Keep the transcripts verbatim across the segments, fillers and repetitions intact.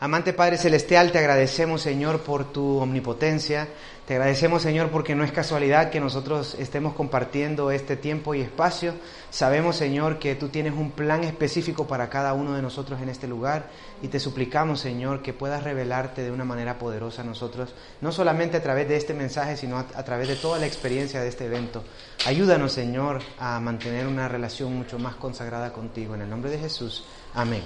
Amante Padre Celestial, te agradecemos, Señor, por tu omnipotencia. Te agradecemos, Señor, porque no es casualidad que nosotros estemos compartiendo este tiempo y espacio. Sabemos, Señor, que tú tienes un plan específico para cada uno de nosotros en este lugar. Y te suplicamos, Señor, que puedas revelarte de una manera poderosa a nosotros, no solamente a través de este mensaje, sino a, a través de toda la experiencia de este evento. Ayúdanos, Señor, a mantener una relación mucho más consagrada contigo. En el nombre de Jesús. Amén.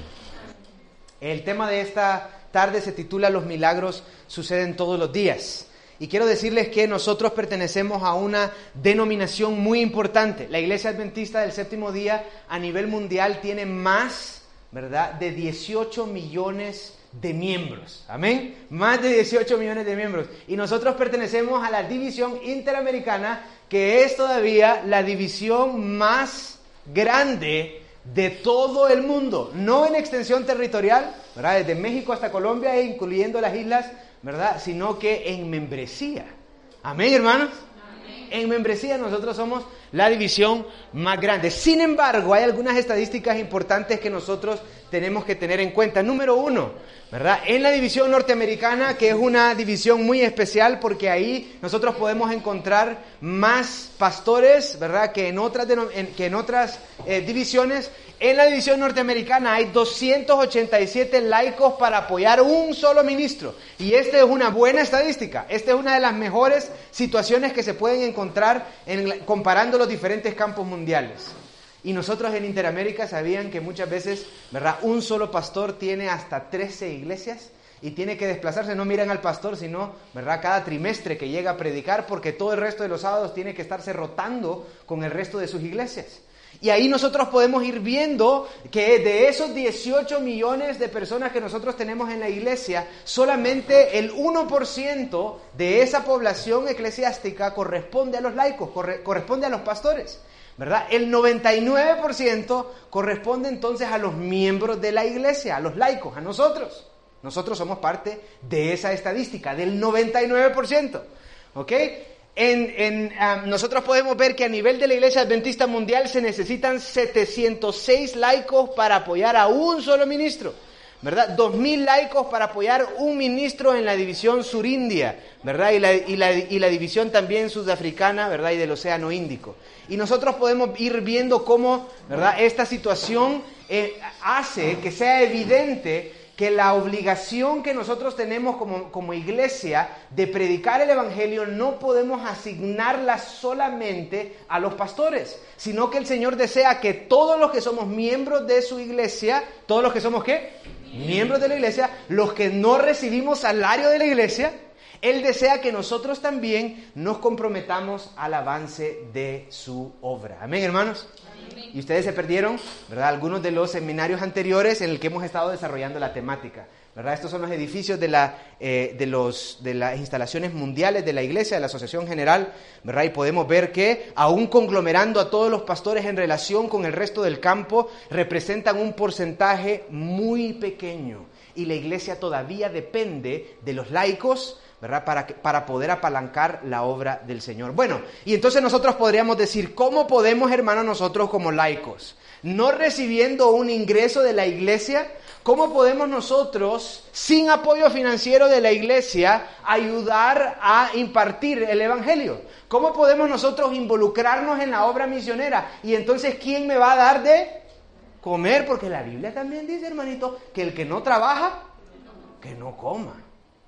El tema de esta tarde se titula Los milagros suceden todos los días. Y quiero decirles que nosotros pertenecemos a una denominación muy importante. La Iglesia Adventista del Séptimo Día a nivel mundial tiene más, ¿verdad?, de dieciocho millones de miembros. Amén. Más de dieciocho millones de miembros. Y nosotros pertenecemos a la división interamericana, que es todavía la división más grande de todo el mundo, no en extensión territorial, ¿verdad?, desde México hasta Colombia e incluyendo las islas, ¿verdad?, sino que en membresía. Amén, hermanos. Amén. En membresía nosotros somos la división más grande. Sin embargo, hay algunas estadísticas importantes que nosotros tenemos que tener en cuenta. Número uno, ¿verdad?, en la división norteamericana, que es una división muy especial porque ahí nosotros podemos encontrar más pastores, ¿verdad?, que en otras, en, que en otras eh, divisiones. En la división norteamericana hay doscientos ochenta y siete laicos para apoyar un solo ministro. Y esta es una buena estadística. Esta es una de las mejores situaciones que se pueden encontrar en, comparando los diferentes campos mundiales. Y nosotros en Interamérica sabían que muchas veces, ¿verdad?, un solo pastor tiene hasta trece iglesias y tiene que desplazarse. No miran al pastor, sino, ¿verdad?, cada trimestre que llega a predicar, porque todo el resto de los sábados tiene que estarse rotando con el resto de sus iglesias. Y ahí nosotros podemos ir viendo que de esos dieciocho millones de personas que nosotros tenemos en la iglesia, solamente el uno por ciento de esa población eclesiástica corresponde a los laicos, corre, corresponde a los pastores, ¿verdad? El noventa y nueve por ciento corresponde entonces a los miembros de la iglesia, a los laicos, a nosotros. Nosotros somos parte de esa estadística, del noventa y nueve por ciento, ¿ok? En, en, um, nosotros podemos ver que a nivel de la Iglesia Adventista Mundial se necesitan setecientos seis laicos para apoyar a un solo ministro, ¿verdad? dos mil laicos para apoyar un ministro en la división surindia, ¿verdad? Y la, y la, y la división también sudafricana, ¿verdad? Y del Océano Índico. Y nosotros podemos ir viendo cómo, ¿verdad?, esta situación eh, hace que sea evidente que la obligación que nosotros tenemos como, como iglesia de predicar el evangelio no podemos asignarla solamente a los pastores, sino que el Señor desea que todos los que somos miembros de su iglesia, todos los que somos ¿qué? Miembros de la iglesia, los que no recibimos salario de la iglesia, Él desea que nosotros también nos comprometamos al avance de su obra. Amén, hermanos. Y ustedes se perdieron, ¿verdad?, algunos de los seminarios anteriores en el que hemos estado desarrollando la temática, ¿verdad? Estos son los edificios de, la, eh, de, los, de las instalaciones mundiales de la iglesia, de la Asociación General, ¿verdad? Y podemos ver que, aún conglomerando a todos los pastores en relación con el resto del campo, representan un porcentaje muy pequeño. Y la iglesia todavía depende de los laicos, ¿verdad?, para, que, para poder apalancar la obra del Señor. Bueno, y entonces nosotros podríamos decir, ¿cómo podemos, hermanos, nosotros como laicos, no recibiendo un ingreso de la iglesia, cómo podemos nosotros, sin apoyo financiero de la iglesia, ayudar a impartir el evangelio? ¿Cómo podemos nosotros involucrarnos en la obra misionera? Y entonces, ¿quién me va a dar de comer? Porque la Biblia también dice, hermanito, que el que no trabaja, que no coma.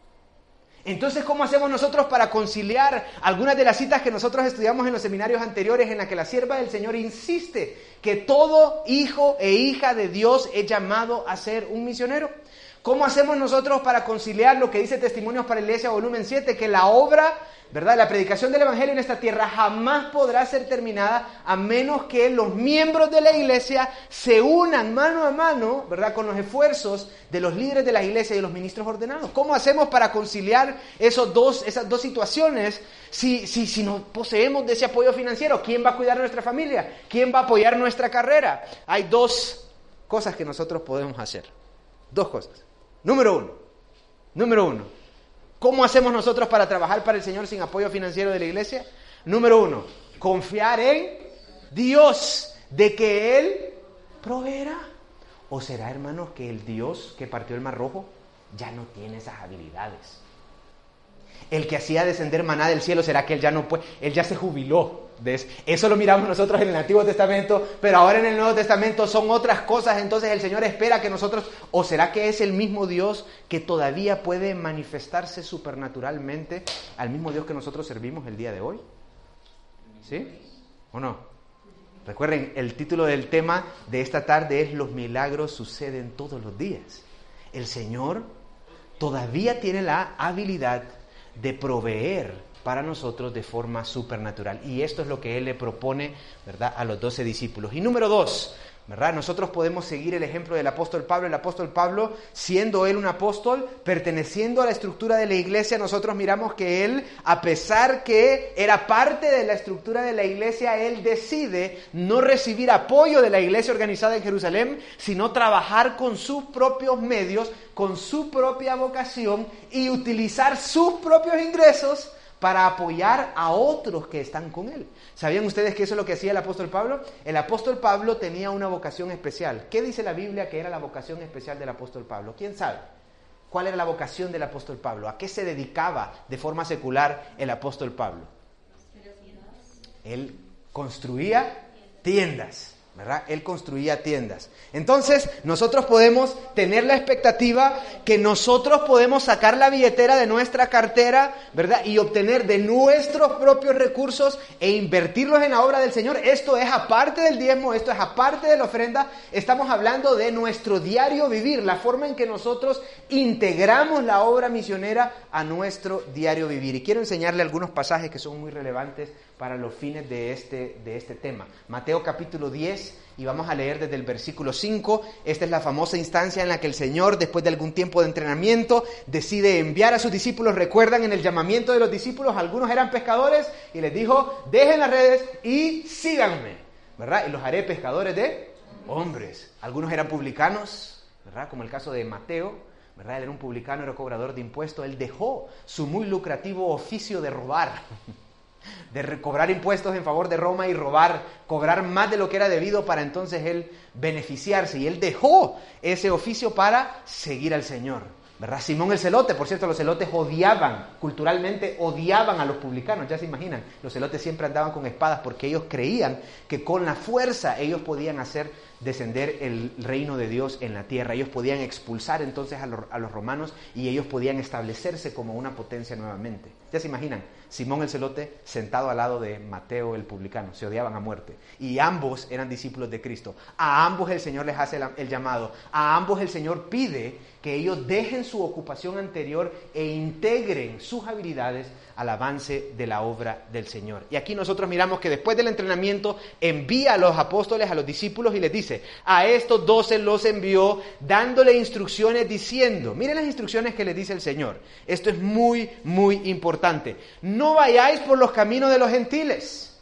Entonces, ¿cómo hacemos nosotros para conciliar algunas de las citas que nosotros estudiamos en los seminarios anteriores, en las que la sierva del Señor insiste que todo hijo e hija de Dios es llamado a ser un misionero? ¿Cómo hacemos nosotros para conciliar lo que dice Testimonios para la Iglesia, volumen siete, que la obra, ¿verdad?, la predicación del evangelio en esta tierra jamás podrá ser terminada a menos que los miembros de la iglesia se unan mano a mano, ¿verdad?, con los esfuerzos de los líderes de la iglesia y de los ministros ordenados? ¿Cómo hacemos para conciliar esos dos, esas dos situaciones si, si, si no poseemos de ese apoyo financiero? ¿Quién va a cuidar a nuestra familia? ¿Quién va a apoyar nuestra carrera? Hay dos cosas que nosotros podemos hacer. Dos cosas. Número uno. Número uno. ¿Cómo hacemos nosotros para trabajar para el Señor sin apoyo financiero de la iglesia? Número uno, confiar en Dios, de que Él proveerá. ¿O será, hermanos, que el Dios que partió el Mar Rojo ya no tiene esas habilidades. El que hacía descender maná del cielo, ¿será que él ya no puede? Él ya se jubiló. ¿Ves? Eso lo miramos nosotros en el Antiguo Testamento, pero ahora en el Nuevo Testamento son otras cosas. Entonces el Señor espera que nosotros, ¿o será que es el mismo Dios que todavía puede manifestarse supernaturalmente al mismo Dios que nosotros servimos el día de hoy? ¿Sí? ¿O no? Recuerden, el título del tema de esta tarde es: los milagros suceden todos los días. El Señor todavía tiene la habilidad de proveer para nosotros de forma supernatural. Y esto es lo que Él le propone, ¿verdad?, a los doce discípulos. Y número dos, ¿verdad?, nosotros podemos seguir el ejemplo del apóstol Pablo. El apóstol Pablo, siendo él un apóstol, perteneciendo a la estructura de la iglesia, nosotros miramos que él, a pesar que era parte de la estructura de la iglesia, él decide no recibir apoyo de la iglesia organizada en Jerusalén, sino trabajar con sus propios medios, con su propia vocación y utilizar sus propios ingresos para apoyar a otros que están con él. ¿Sabían ustedes que eso es lo que hacía el apóstol Pablo? El apóstol Pablo tenía una vocación especial. ¿Qué dice la Biblia que era la vocación especial del apóstol Pablo? ¿Quién sabe? ¿Cuál era la vocación del apóstol Pablo? ¿A qué se dedicaba de forma secular el apóstol Pablo? Él construía tiendas, ¿verdad? Él construía tiendas. Entonces, nosotros podemos tener la expectativa que nosotros podemos sacar la billetera de nuestra cartera, ¿verdad?, y obtener de nuestros propios recursos e invertirlos en la obra del Señor. Esto es aparte del diezmo, esto es aparte de la ofrenda. Estamos hablando de nuestro diario vivir, la forma en que nosotros integramos la obra misionera a nuestro diario vivir. Y quiero enseñarle algunos pasajes que son muy relevantes para los fines de este, de este tema. Mateo capítulo diez, y vamos a leer desde el versículo cinco. Esta es la famosa instancia en la que el Señor, después de algún tiempo de entrenamiento, decide enviar a sus discípulos. Recuerdan, en el llamamiento de los discípulos, algunos eran pescadores, y les dijo: dejen las redes y síganme, ¿verdad? Y los haré pescadores de hombres. Algunos eran publicanos, ¿verdad?, como el caso de Mateo, ¿verdad? Él era un publicano, era cobrador de impuestos. Él dejó su muy lucrativo oficio de robar, de recobrar impuestos en favor de Roma y robar, cobrar más de lo que era debido para entonces él beneficiarse. Y él dejó ese oficio para seguir al Señor, ¿verdad? Simón el celote, por cierto, los celotes odiaban, culturalmente odiaban a los publicanos, ya se imaginan. Los celotes siempre andaban con espadas porque ellos creían que con la fuerza ellos podían hacer descender el reino de Dios en la tierra. Ellos podían expulsar entonces a los, a los romanos y ellos podían establecerse como una potencia nuevamente. Ya se imaginan, Simón el celote sentado al lado de Mateo el publicano, se odiaban a muerte. Y ambos eran discípulos de Cristo. A ambos el Señor les hace el, el llamado. A ambos el Señor pide que ellos dejen su ocupación anterior e integren sus habilidades al avance de la obra del Señor. Y aquí nosotros miramos que después del entrenamiento envía a los apóstoles, a los discípulos, y les dice: a estos doce los envió dándole instrucciones diciendo, miren las instrucciones que les dice el Señor. Esto es muy, muy importante. No vayáis por los caminos de los gentiles,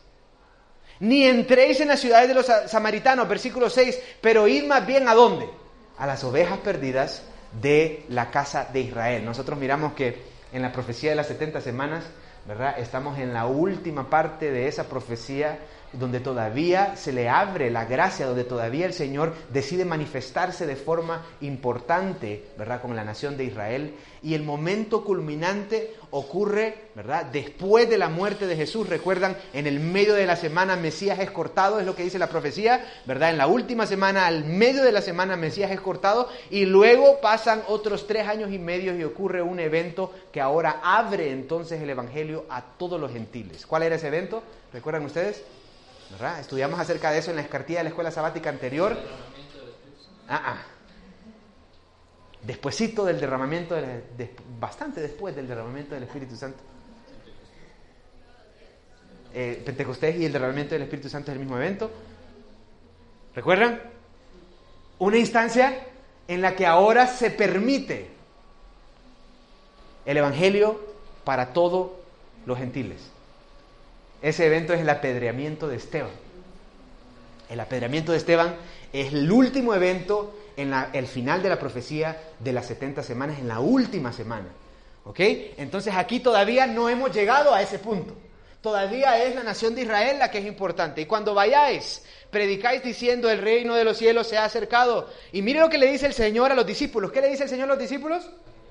ni entréis en las ciudades de los samaritanos, versículo seis, pero id más bien ¿a dónde? A las ovejas perdidas de la casa de Israel. Nosotros miramos que en la profecía de las setenta semanas, ¿verdad?, estamos en la última parte de esa profecía, donde todavía se le abre la gracia, donde todavía el Señor decide manifestarse de forma importante, ¿verdad?, con la nación de Israel. Y el momento culminante ocurre, ¿verdad?, después de la muerte de Jesús. Recuerdan, en el medio de la semana Mesías es cortado, es lo que dice la profecía, ¿verdad? En la última semana, al medio de la semana, Mesías es cortado, y luego pasan otros tres años y medio y ocurre un evento que ahora abre entonces el evangelio a todos los gentiles. ¿Cuál era ese evento? ¿Recuerdan ustedes? ¿Verdad? Estudiamos acerca de eso en la escartilla de la escuela sabática anterior. Ah, ah. Despuésito del derramamiento, de, de, bastante después del derramamiento del Espíritu Santo. Eh, Pentecostés y el derramamiento del Espíritu Santo es el mismo evento. ¿Recuerdan? Una instancia en la que ahora se permite el evangelio para todos los gentiles. Ese evento es el apedreamiento de Esteban. El apedreamiento de Esteban es el último evento en la, el final de la profecía de las setenta semanas, en la última semana. ¿Ok? Entonces aquí todavía no hemos llegado a ese punto. Todavía es la nación de Israel la que es importante. Y cuando vayáis, predicáis diciendo: el reino de los cielos se ha acercado. Y mire lo que le dice el Señor a los discípulos. ¿Qué le dice el Señor a los discípulos?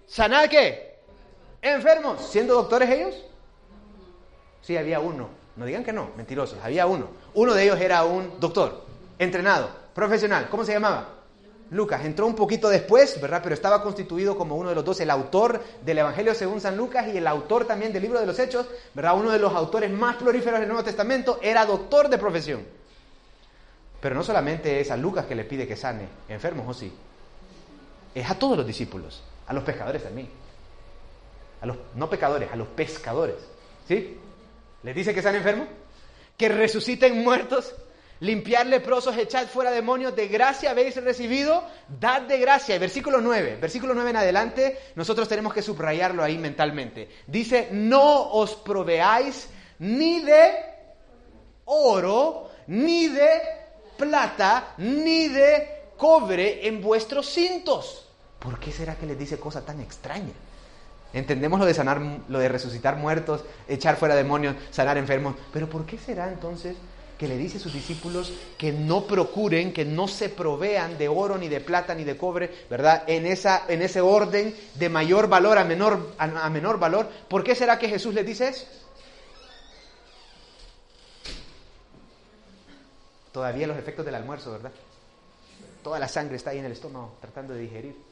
¿Sanar qué? Enfermos. ¿Siendo doctores ellos? Sí, había uno. No digan que no, mentirosos. Había uno. Uno de ellos era un doctor, entrenado, profesional. ¿Cómo se llamaba? Lucas. Entró un poquito después, ¿verdad? Pero estaba constituido como uno de los dos, el autor del Evangelio según San Lucas y el autor también del libro de los Hechos, ¿verdad? Uno de los autores más prolíferos del Nuevo Testamento, era doctor de profesión. Pero no solamente es a Lucas que le pide que sane enfermos, ¿o sí? Es a todos los discípulos, a los pescadores también. A los no pecadores, a los pescadores. ¿Sí? Les dice que sane enfermos, que resuciten muertos, limpiar leprosos, echad fuera demonios, de gracia habéis recibido, dad de gracia. Y versículo nueve, versículo nueve en adelante, nosotros tenemos que subrayarlo ahí mentalmente. Dice, no os proveáis ni de oro, ni de plata, ni de cobre en vuestros cintos. ¿Por qué será que les dice cosa tan extraña? Entendemos lo de sanar, lo de resucitar muertos, echar fuera demonios, sanar enfermos, pero ¿por qué será entonces que le dice a sus discípulos que no procuren, que no se provean de oro, ni de plata, ni de cobre, ¿verdad? En esa, en ese orden de mayor valor a menor, a, a menor valor. ¿Por qué será que Jesús les dice eso? Todavía los efectos del almuerzo, ¿verdad? Toda la sangre está ahí en el estómago, tratando de digerir.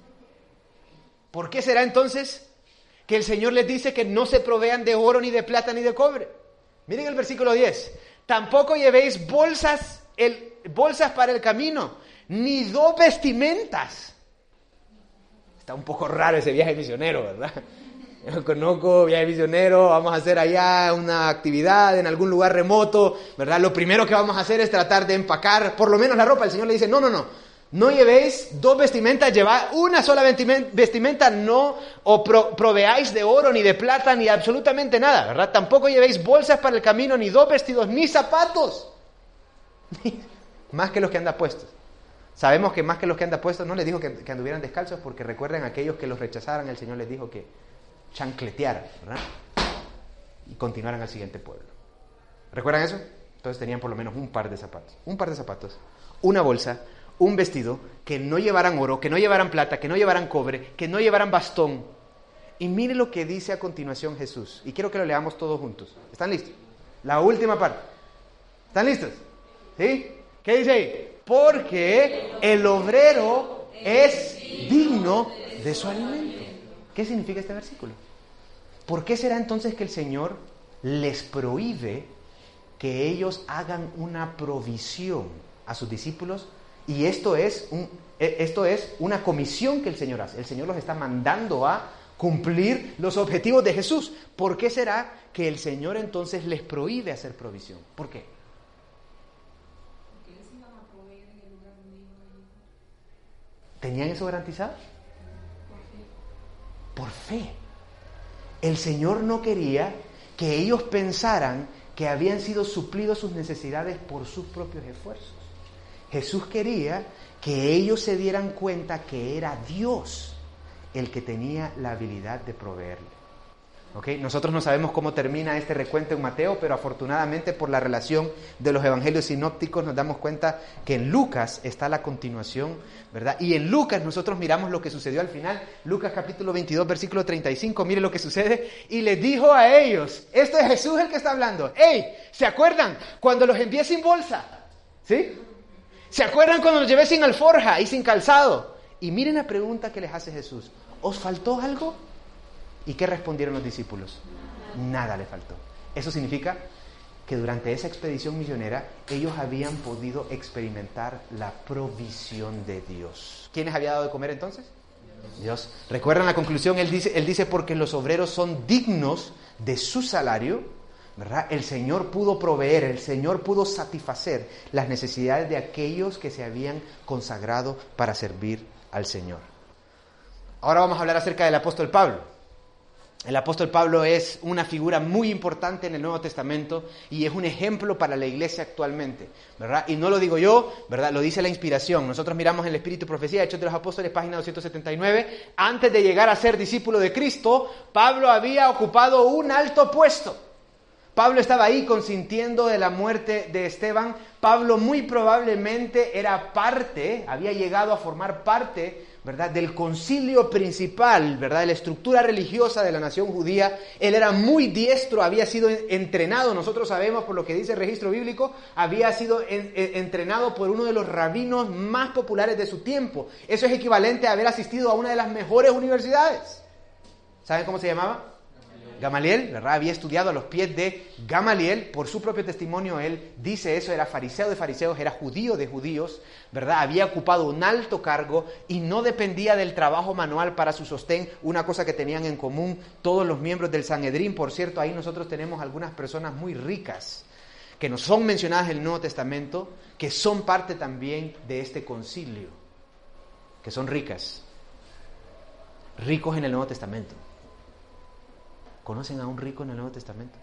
¿Por qué será entonces que el Señor les dice que no se provean de oro, ni de plata, ni de cobre? Miren el versículo diez. Tampoco llevéis bolsas, el, bolsas para el camino, ni dos vestimentas. Está un poco raro ese viaje misionero, ¿verdad? Yo conozco viaje misionero, vamos a hacer allá una actividad en algún lugar remoto, ¿verdad? Lo primero que vamos a hacer es tratar de empacar por lo menos la ropa. El Señor le dice, no, no, no. No llevéis dos vestimentas, llevad una sola vestimenta, no o pro, proveáis de oro, ni de plata, ni absolutamente nada, ¿verdad? Tampoco llevéis bolsas para el camino, ni dos vestidos, ni zapatos. Más que los que andan puestos. Sabemos que más que los que andan puestos, no les dijo que, que anduvieran descalzos, porque recuerden aquellos que los rechazaran, el Señor les dijo que chancletearan, ¿verdad? Y continuaran al siguiente pueblo. ¿Recuerdan eso? Entonces tenían por lo menos un par de zapatos. Un par de zapatos, una bolsa, un vestido, que no llevaran oro, que no llevaran plata, que no llevaran cobre, que no llevaran bastón. Y mire lo que dice a continuación Jesús. Y quiero que lo leamos todos juntos. ¿Están listos? La última parte. ¿Están listos? ¿Sí? ¿Qué dice ahí? Porque el obrero es digno de su alimento. ¿Qué significa este versículo? ¿Por qué será entonces que el Señor les prohíbe que ellos hagan una provisión a sus discípulos? Y esto es, un, esto es una comisión que el Señor hace. El Señor los está mandando a cumplir los objetivos de Jesús. ¿Por qué será que el Señor entonces les prohíbe hacer provisión? ¿Por qué? Porque les iban a proveer en el lugar donde iban a ir. ¿Tenían eso garantizado? ¿Por qué? Por fe. El Señor no quería que ellos pensaran que habían sido suplidos sus necesidades por sus propios esfuerzos. Jesús quería que ellos se dieran cuenta que era Dios el que tenía la habilidad de proveerle. ¿Okay? Nosotros no sabemos cómo termina este recuento en Mateo, pero afortunadamente por la relación de los evangelios sinópticos nos damos cuenta que en Lucas está la continuación, ¿verdad? Y en Lucas nosotros miramos lo que sucedió al final. Lucas capítulo veintidós, versículo treinta y cinco, mire lo que sucede. Y les dijo a ellos, esto es Jesús el que está hablando. ¡Ey! ¿Se acuerdan cuando los envié sin bolsa? ¿Sí? ¿Se acuerdan cuando los llevé sin alforja y sin calzado? Y miren la pregunta que les hace Jesús. ¿Os faltó algo? ¿Y qué respondieron los discípulos? Nada le faltó. Eso significa que durante esa expedición misionera ellos habían podido experimentar la provisión de Dios. ¿Quiénes había dado de comer entonces? Dios. ¿Recuerdan la conclusión? Él dice, él dice porque los obreros son dignos de su salario, ¿verdad? El Señor pudo proveer, el Señor pudo satisfacer las necesidades de aquellos que se habían consagrado para servir al Señor. Ahora vamos a hablar acerca del apóstol Pablo. El apóstol Pablo es una figura muy importante en el Nuevo Testamento y es un ejemplo para la iglesia actualmente, ¿verdad? Y no lo digo yo, ¿verdad? Lo dice la inspiración. Nosotros miramos en el Espíritu y Profecía, Hechos de los Apóstoles, página doscientos setenta y nueve. Antes de llegar a ser discípulo de Cristo, Pablo había ocupado un alto puesto. Pablo estaba ahí consintiendo de la muerte de Esteban. Pablo muy probablemente era parte, había llegado a formar parte, ¿verdad?, del concilio principal, ¿verdad?, de la estructura religiosa de la nación judía. Él era muy diestro, había sido entrenado, nosotros sabemos por lo que dice el registro bíblico, había sido en, en, entrenado por uno de los rabinos más populares de su tiempo. Eso es equivalente a haber asistido a una de las mejores universidades. ¿Saben cómo se llamaba? Gamaliel, ¿verdad? Había estudiado a los pies de Gamaliel. Por su propio testimonio él dice eso, era fariseo de fariseos, era judío de judíos, ¿verdad? Había ocupado un alto cargo y no dependía del trabajo manual para su sostén, una cosa que tenían en común todos los miembros del Sanedrín. Por cierto, ahí nosotros tenemos algunas personas muy ricas que no son mencionadas en el Nuevo Testamento, que son parte también de este concilio, que son ricas, ricos en el Nuevo Testamento. ¿Conocen a un rico en el Nuevo Testamento?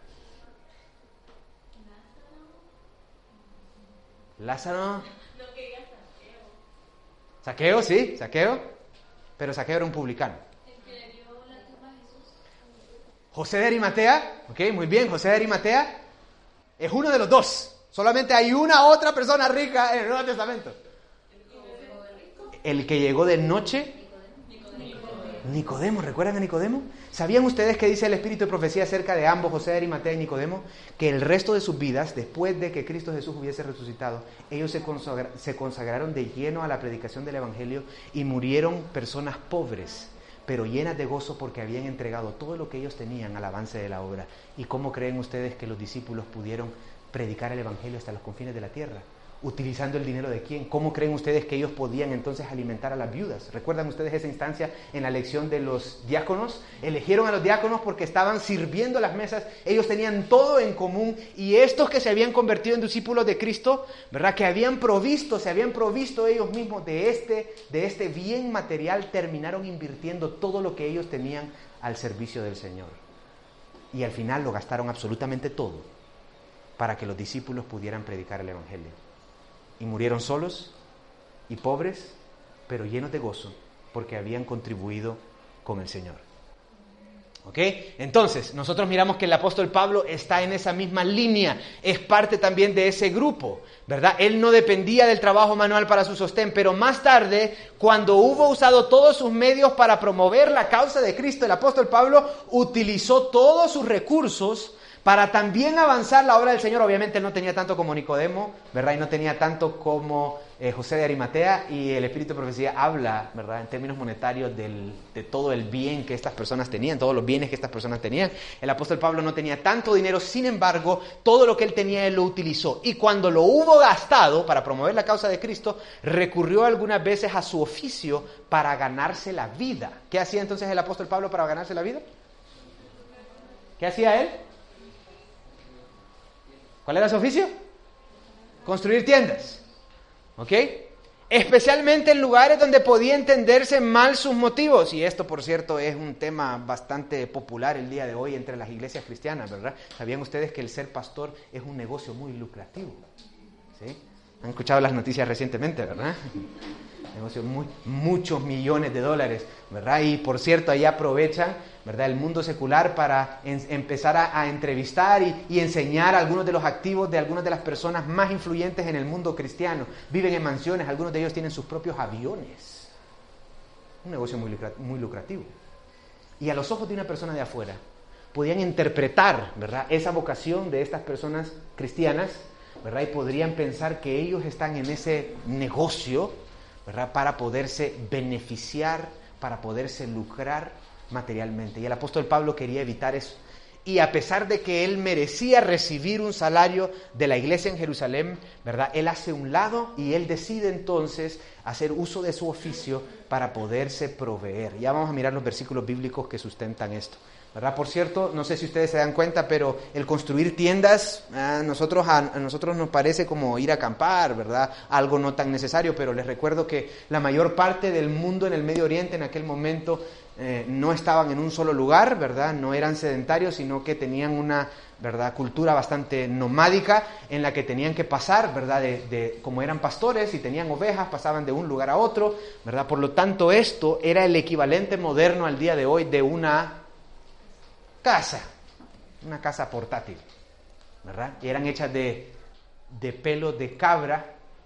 Lázaro. No quería Saqueo. Saqueo, sí, Saqueo. Pero Saqueo era un publicano. El que le dio la tumba a Jesús. José de Arimatea, ok, muy bien, José de Arimatea es uno de los dos. Solamente hay una otra persona rica en el Nuevo Testamento. El que llegó de noche. Nicodemo, ¿recuerdan a Nicodemo? ¿Sabían ustedes qué dice el Espíritu de Profecía acerca de ambos, José de Arimatea y Nicodemo? Que el resto de sus vidas, después de que Cristo Jesús hubiese resucitado, ellos se, consagra- se consagraron de lleno a la predicación del Evangelio y murieron personas pobres, pero llenas de gozo porque habían entregado todo lo que ellos tenían al avance de la obra. ¿Y cómo creen ustedes que los discípulos pudieron predicar el Evangelio hasta los confines de la tierra? ¿Utilizando el dinero de quién? ¿Cómo creen ustedes que ellos podían entonces alimentar a las viudas? ¿Recuerdan ustedes esa instancia en la elección de los diáconos? Eligieron a los diáconos porque estaban sirviendo las mesas, ellos tenían todo en común, y estos que se habían convertido en discípulos de Cristo, ¿verdad?, que habían provisto, se habían provisto ellos mismos de este, de este bien material, terminaron invirtiendo todo lo que ellos tenían al servicio del Señor. Y al final lo gastaron absolutamente todo para que los discípulos pudieran predicar el Evangelio. Y murieron solos y pobres, pero llenos de gozo, porque habían contribuido con el Señor. ¿Ok? Entonces, nosotros miramos que el apóstol Pablo está en esa misma línea, es parte también de ese grupo, ¿verdad? Él no dependía del trabajo manual para su sostén, pero más tarde, cuando hubo usado todos sus medios para promover la causa de Cristo, el apóstol Pablo utilizó todos sus recursos para también avanzar la obra del Señor. Obviamente él no tenía tanto como Nicodemo, ¿verdad? Y no tenía tanto como eh, José de Arimatea, y el Espíritu de Profecía habla, ¿verdad?, en términos monetarios del, de todo el bien que estas personas tenían, todos los bienes que estas personas tenían. El apóstol Pablo no tenía tanto dinero, sin embargo, todo lo que él tenía él lo utilizó. Y cuando lo hubo gastado para promover la causa de Cristo, recurrió algunas veces a su oficio para ganarse la vida. ¿Qué hacía entonces el apóstol Pablo para ganarse la vida? ¿Qué hacía él? ¿Cuál era su oficio? Construir tiendas, ¿ok? Especialmente en lugares donde podía entenderse mal sus motivos. Y esto, por cierto, es un tema bastante popular el día de hoy entre las iglesias cristianas, ¿verdad? ¿Sabían ustedes que el ser pastor es un negocio muy lucrativo? ¿Sí? Han escuchado las noticias recientemente, ¿verdad? Negocio muy, muchos millones de dólares, ¿verdad? Y por cierto, ahí aprovechan, ¿verdad?, el mundo secular para en, empezar a, a entrevistar y, y enseñar a algunos de los activos de algunas de las personas más influyentes en el mundo cristiano. Viven en mansiones, algunos de ellos tienen sus propios aviones. Un negocio muy, lucra, muy lucrativo. Y a los ojos de una persona de afuera, podían interpretar, ¿verdad?, esa vocación de estas personas cristianas, ¿verdad?, y podrían pensar que ellos están en ese negocio, ¿verdad?, para poderse beneficiar, para poderse lucrar materialmente. Y el apóstol Pablo quería evitar eso. Y a pesar de que él merecía recibir un salario de la iglesia en Jerusalén, ¿verdad?, él hace un lado y él decide entonces hacer uso de su oficio para poderse proveer. Ya vamos a mirar los versículos bíblicos que sustentan esto, ¿verdad? Por cierto, no sé si ustedes se dan cuenta, pero el construir tiendas a nosotros, a, a nosotros nos parece como ir a acampar, ¿verdad? Algo no tan necesario, pero les recuerdo que la mayor parte del mundo en el Medio Oriente en aquel momento eh, no estaban en un solo lugar, ¿verdad? No eran sedentarios, sino que tenían una, ¿verdad?, cultura bastante nomádica en la que tenían que pasar, ¿verdad?, de, de, como eran pastores y tenían ovejas, pasaban de un lugar a otro, ¿verdad? Por lo tanto, esto era el equivalente moderno al día de hoy de una casa, una casa portátil, ¿verdad? Y eran hechas de, de pelo de cabra,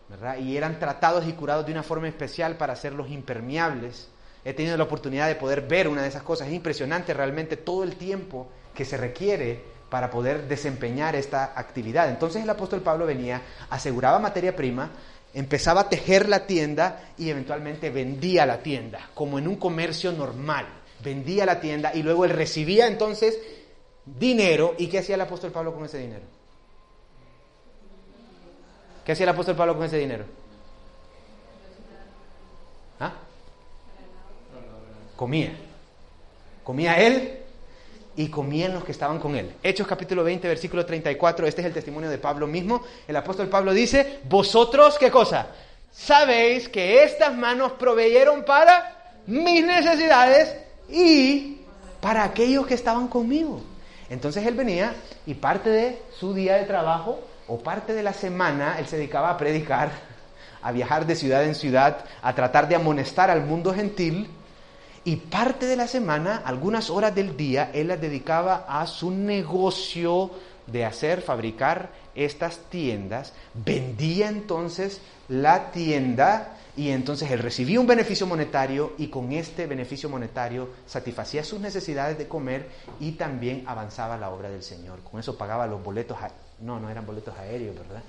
¿verdad? Y eran tratados y curados de una forma especial para hacerlos impermeables. He tenido la oportunidad de poder ver una de esas cosas. Es impresionante realmente todo el tiempo que se requiere para poder desempeñar esta actividad. Entonces el apóstol Pablo venía, aseguraba materia prima, empezaba a tejer la tienda y eventualmente vendía la tienda, como en un comercio normal. Vendía la tienda y luego él recibía entonces dinero. ¿Y qué hacía el apóstol Pablo con ese dinero? ¿Qué hacía el apóstol Pablo con ese dinero? ¿Ah? Comía. Comía él y comían los que estaban con él. Hechos capítulo veinte, versículo treinta y cuatro. Este es el testimonio de Pablo mismo. El apóstol Pablo dice: vosotros, ¿qué cosa? Sabéis que estas manos proveyeron para mis necesidades y para aquellos que estaban conmigo. Entonces él venía y parte de su día de trabajo o parte de la semana él se dedicaba a predicar, a viajar de ciudad en ciudad, a tratar de amonestar al mundo gentil. Y parte de la semana, algunas horas del día, él las dedicaba a su negocio de hacer, fabricar estas tiendas. Vendía entonces la tienda y entonces él recibía un beneficio monetario y con este beneficio monetario satisfacía sus necesidades de comer y también avanzaba la obra del Señor. Con eso pagaba los boletos, a... no, no eran boletos aéreos, ¿verdad?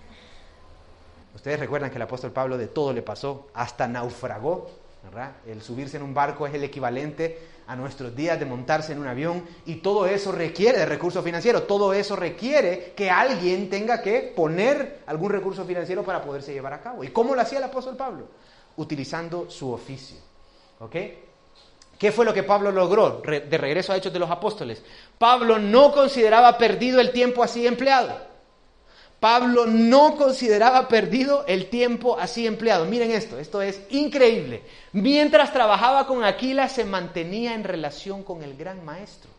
Ustedes recuerdan que el apóstol Pablo de todo le pasó, hasta naufragó, ¿verdad? El subirse en un barco es el equivalente a nuestros días de montarse en un avión y todo eso requiere de recursos financieros, todo eso requiere que alguien tenga que poner algún recurso financiero para poderse llevar a cabo. ¿Y cómo lo hacía el apóstol Pablo? Utilizando su oficio. ¿Ok? ¿Qué fue lo que Pablo logró? Re- de regreso a Hechos de los Apóstoles. Pablo no consideraba perdido el tiempo así empleado. Pablo no consideraba perdido el tiempo así empleado. Miren esto, esto es increíble. Mientras trabajaba con Aquila, se mantenía en relación con el gran maestro.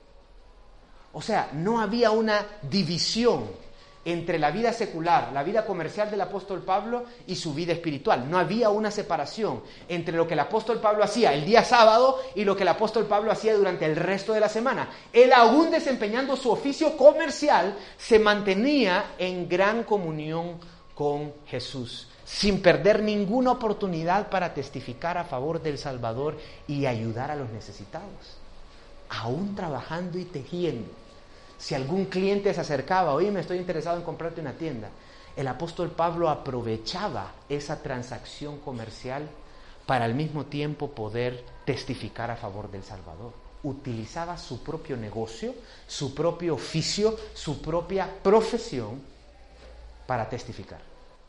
O sea, no había una división entre la vida secular, la vida comercial del apóstol Pablo y su vida espiritual. No había una separación entre lo que el apóstol Pablo hacía el día sábado y lo que el apóstol Pablo hacía durante el resto de la semana. Él, aún desempeñando su oficio comercial, se mantenía en gran comunión con Jesús, sin perder ninguna oportunidad para testificar a favor del Salvador y ayudar a los necesitados. Aún trabajando y tejiendo. Si algún cliente se acercaba, oye, me estoy interesado en comprarte una tienda, el apóstol Pablo aprovechaba esa transacción comercial para al mismo tiempo poder testificar a favor del Salvador. Utilizaba su propio negocio, su propio oficio, su propia profesión para testificar.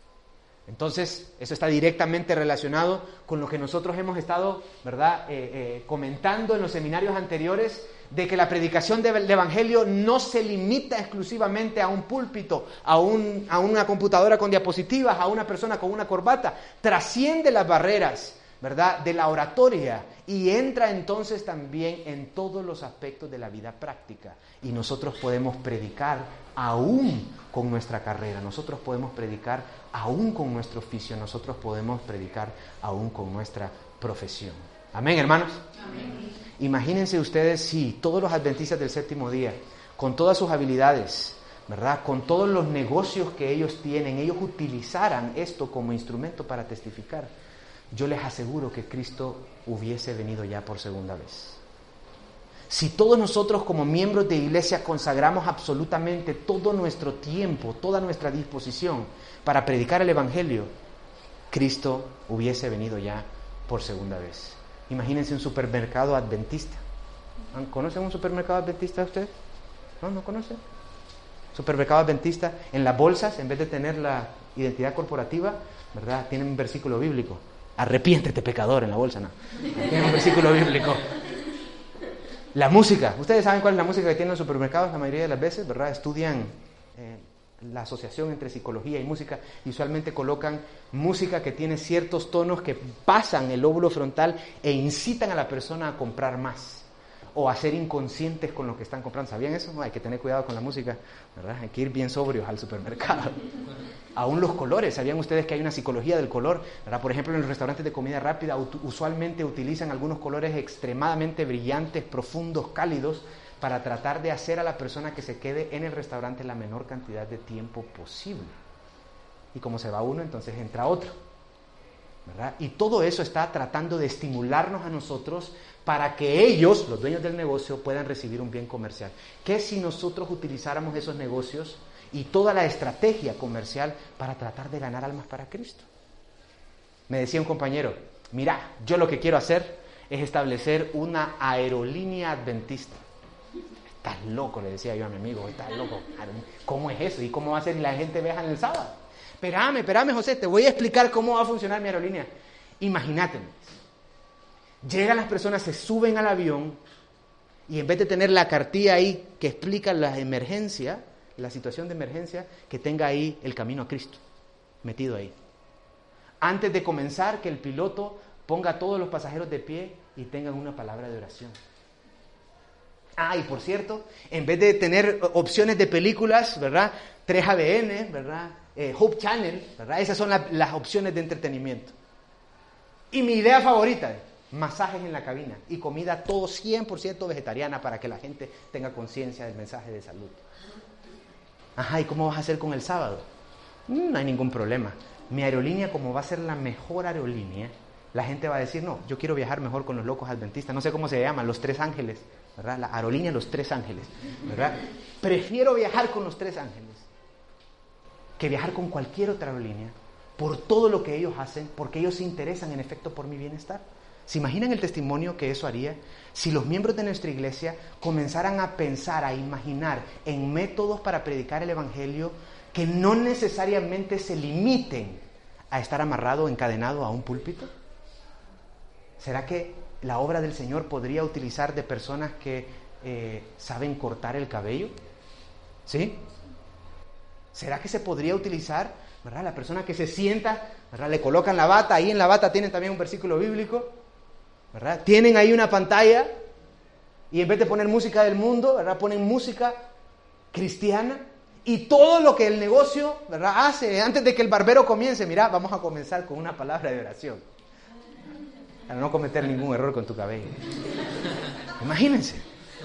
Entonces, eso está directamente relacionado con lo que nosotros hemos estado, ¿verdad?, eh, eh, comentando en los seminarios anteriores, de que la predicación del Evangelio no se limita exclusivamente a un púlpito, a, un, a una computadora con diapositivas, a una persona con una corbata. Trasciende las barreras, ¿verdad?, de la oratoria y entra entonces también en todos los aspectos de la vida práctica. Y nosotros podemos predicar aún con nuestra carrera, nosotros podemos predicar aún con nuestro oficio, nosotros podemos predicar aún con nuestra profesión. Amén, hermanos. Amén. Imagínense ustedes si todos los adventistas del séptimo día, con todas sus habilidades, ¿verdad?, con todos los negocios que ellos tienen, ellos utilizaran esto como instrumento para testificar. Yo les aseguro que Cristo hubiese venido ya por segunda vez. Si todos nosotros como miembros de iglesia consagramos absolutamente todo nuestro tiempo, toda nuestra disposición para predicar el Evangelio, Cristo hubiese venido ya por segunda vez. Imagínense un supermercado adventista. ¿Conocen un supermercado adventista ustedes? ¿No? ¿No conocen? Supermercado adventista, en las bolsas, en vez de tener la identidad corporativa, ¿verdad?, tienen un versículo bíblico. Arrepiéntete, pecador, en la bolsa, no. Tienen un versículo bíblico. La música. Ustedes saben cuál es la música que tienen los supermercados la mayoría de las veces, ¿verdad? Estudian eh, la asociación entre psicología y música. Y usualmente colocan música que tiene ciertos tonos que pasan el lóbulo frontal e incitan a la persona a comprar más o a ser inconscientes con lo que están comprando. ¿Sabían eso? No, hay que tener cuidado con la música, ¿verdad? Hay que ir bien sobrios al supermercado. Aún los colores. ¿Sabían ustedes que hay una psicología del color? ¿Verdad? Por ejemplo, en los restaurantes de comida rápida usualmente utilizan algunos colores extremadamente brillantes, profundos, cálidos, para tratar de hacer a la persona que se quede en el restaurante la menor cantidad de tiempo posible. y como se va uno, entonces entra otro, ¿verdad? Y todo eso está tratando de estimularnos a nosotros para que ellos, los dueños del negocio, puedan recibir un bien comercial. ¿Qué si nosotros utilizáramos esos negocios y toda la estrategia comercial para tratar de ganar almas para Cristo? Me decía un compañero, mira, yo lo que quiero hacer es establecer una aerolínea adventista. Estás loco, le decía yo a mi amigo, estás loco. ¿Cómo es eso? ¿Y cómo va a ser que la gente viaja en el sábado? Espérame, espérame, José, te voy a explicar cómo va a funcionar mi aerolínea. Imagínate, llegan las personas, se suben al avión y en vez de tener la cartilla ahí que explica la emergencia, la situación de emergencia, que tenga ahí el camino a Cristo, metido ahí. Antes de comenzar, que el piloto ponga a todos los pasajeros de pie y tengan una palabra de oración. Ah, y por cierto, en vez de tener opciones de películas, ¿verdad? tres A B N, ¿verdad? Eh, Hope Channel, ¿verdad? Esas son la, las opciones de entretenimiento. Y mi idea favorita, masajes en la cabina y comida todo cien por ciento vegetariana para que la gente tenga conciencia del mensaje de salud. Ajá, ¿y cómo vas a hacer con el sábado? No hay ningún problema. Mi aerolínea, como va a ser la mejor aerolínea, la gente va a decir, no, yo quiero viajar mejor con los locos adventistas, no sé cómo se llaman, los tres ángeles, ¿verdad? La aerolínea Los Tres Ángeles, ¿verdad? Prefiero viajar con los Tres Ángeles que viajar con cualquier otra aerolínea por todo lo que ellos hacen, porque ellos se interesan en efecto por mi bienestar. ¿Se imaginan el testimonio que eso haría? Si los miembros de nuestra iglesia comenzaran a pensar, a imaginar en métodos para predicar el evangelio que no necesariamente se limiten a estar amarrado, encadenado a un púlpito. ¿Será que la obra del Señor podría utilizar de personas que eh, saben cortar el cabello? ¿Sí? ¿Será que se podría utilizar, ¿verdad? La persona que se sienta, ¿verdad? Le colocan la bata, ahí en la bata tienen también un versículo bíblico, ¿verdad? Tienen ahí una pantalla y en vez de poner música del mundo, ¿verdad? Ponen música cristiana y todo lo que el negocio, ¿verdad? hace antes de que el barbero comience. Mira, vamos a comenzar con una palabra de oración para no cometer ningún error con tu cabello. Imagínense.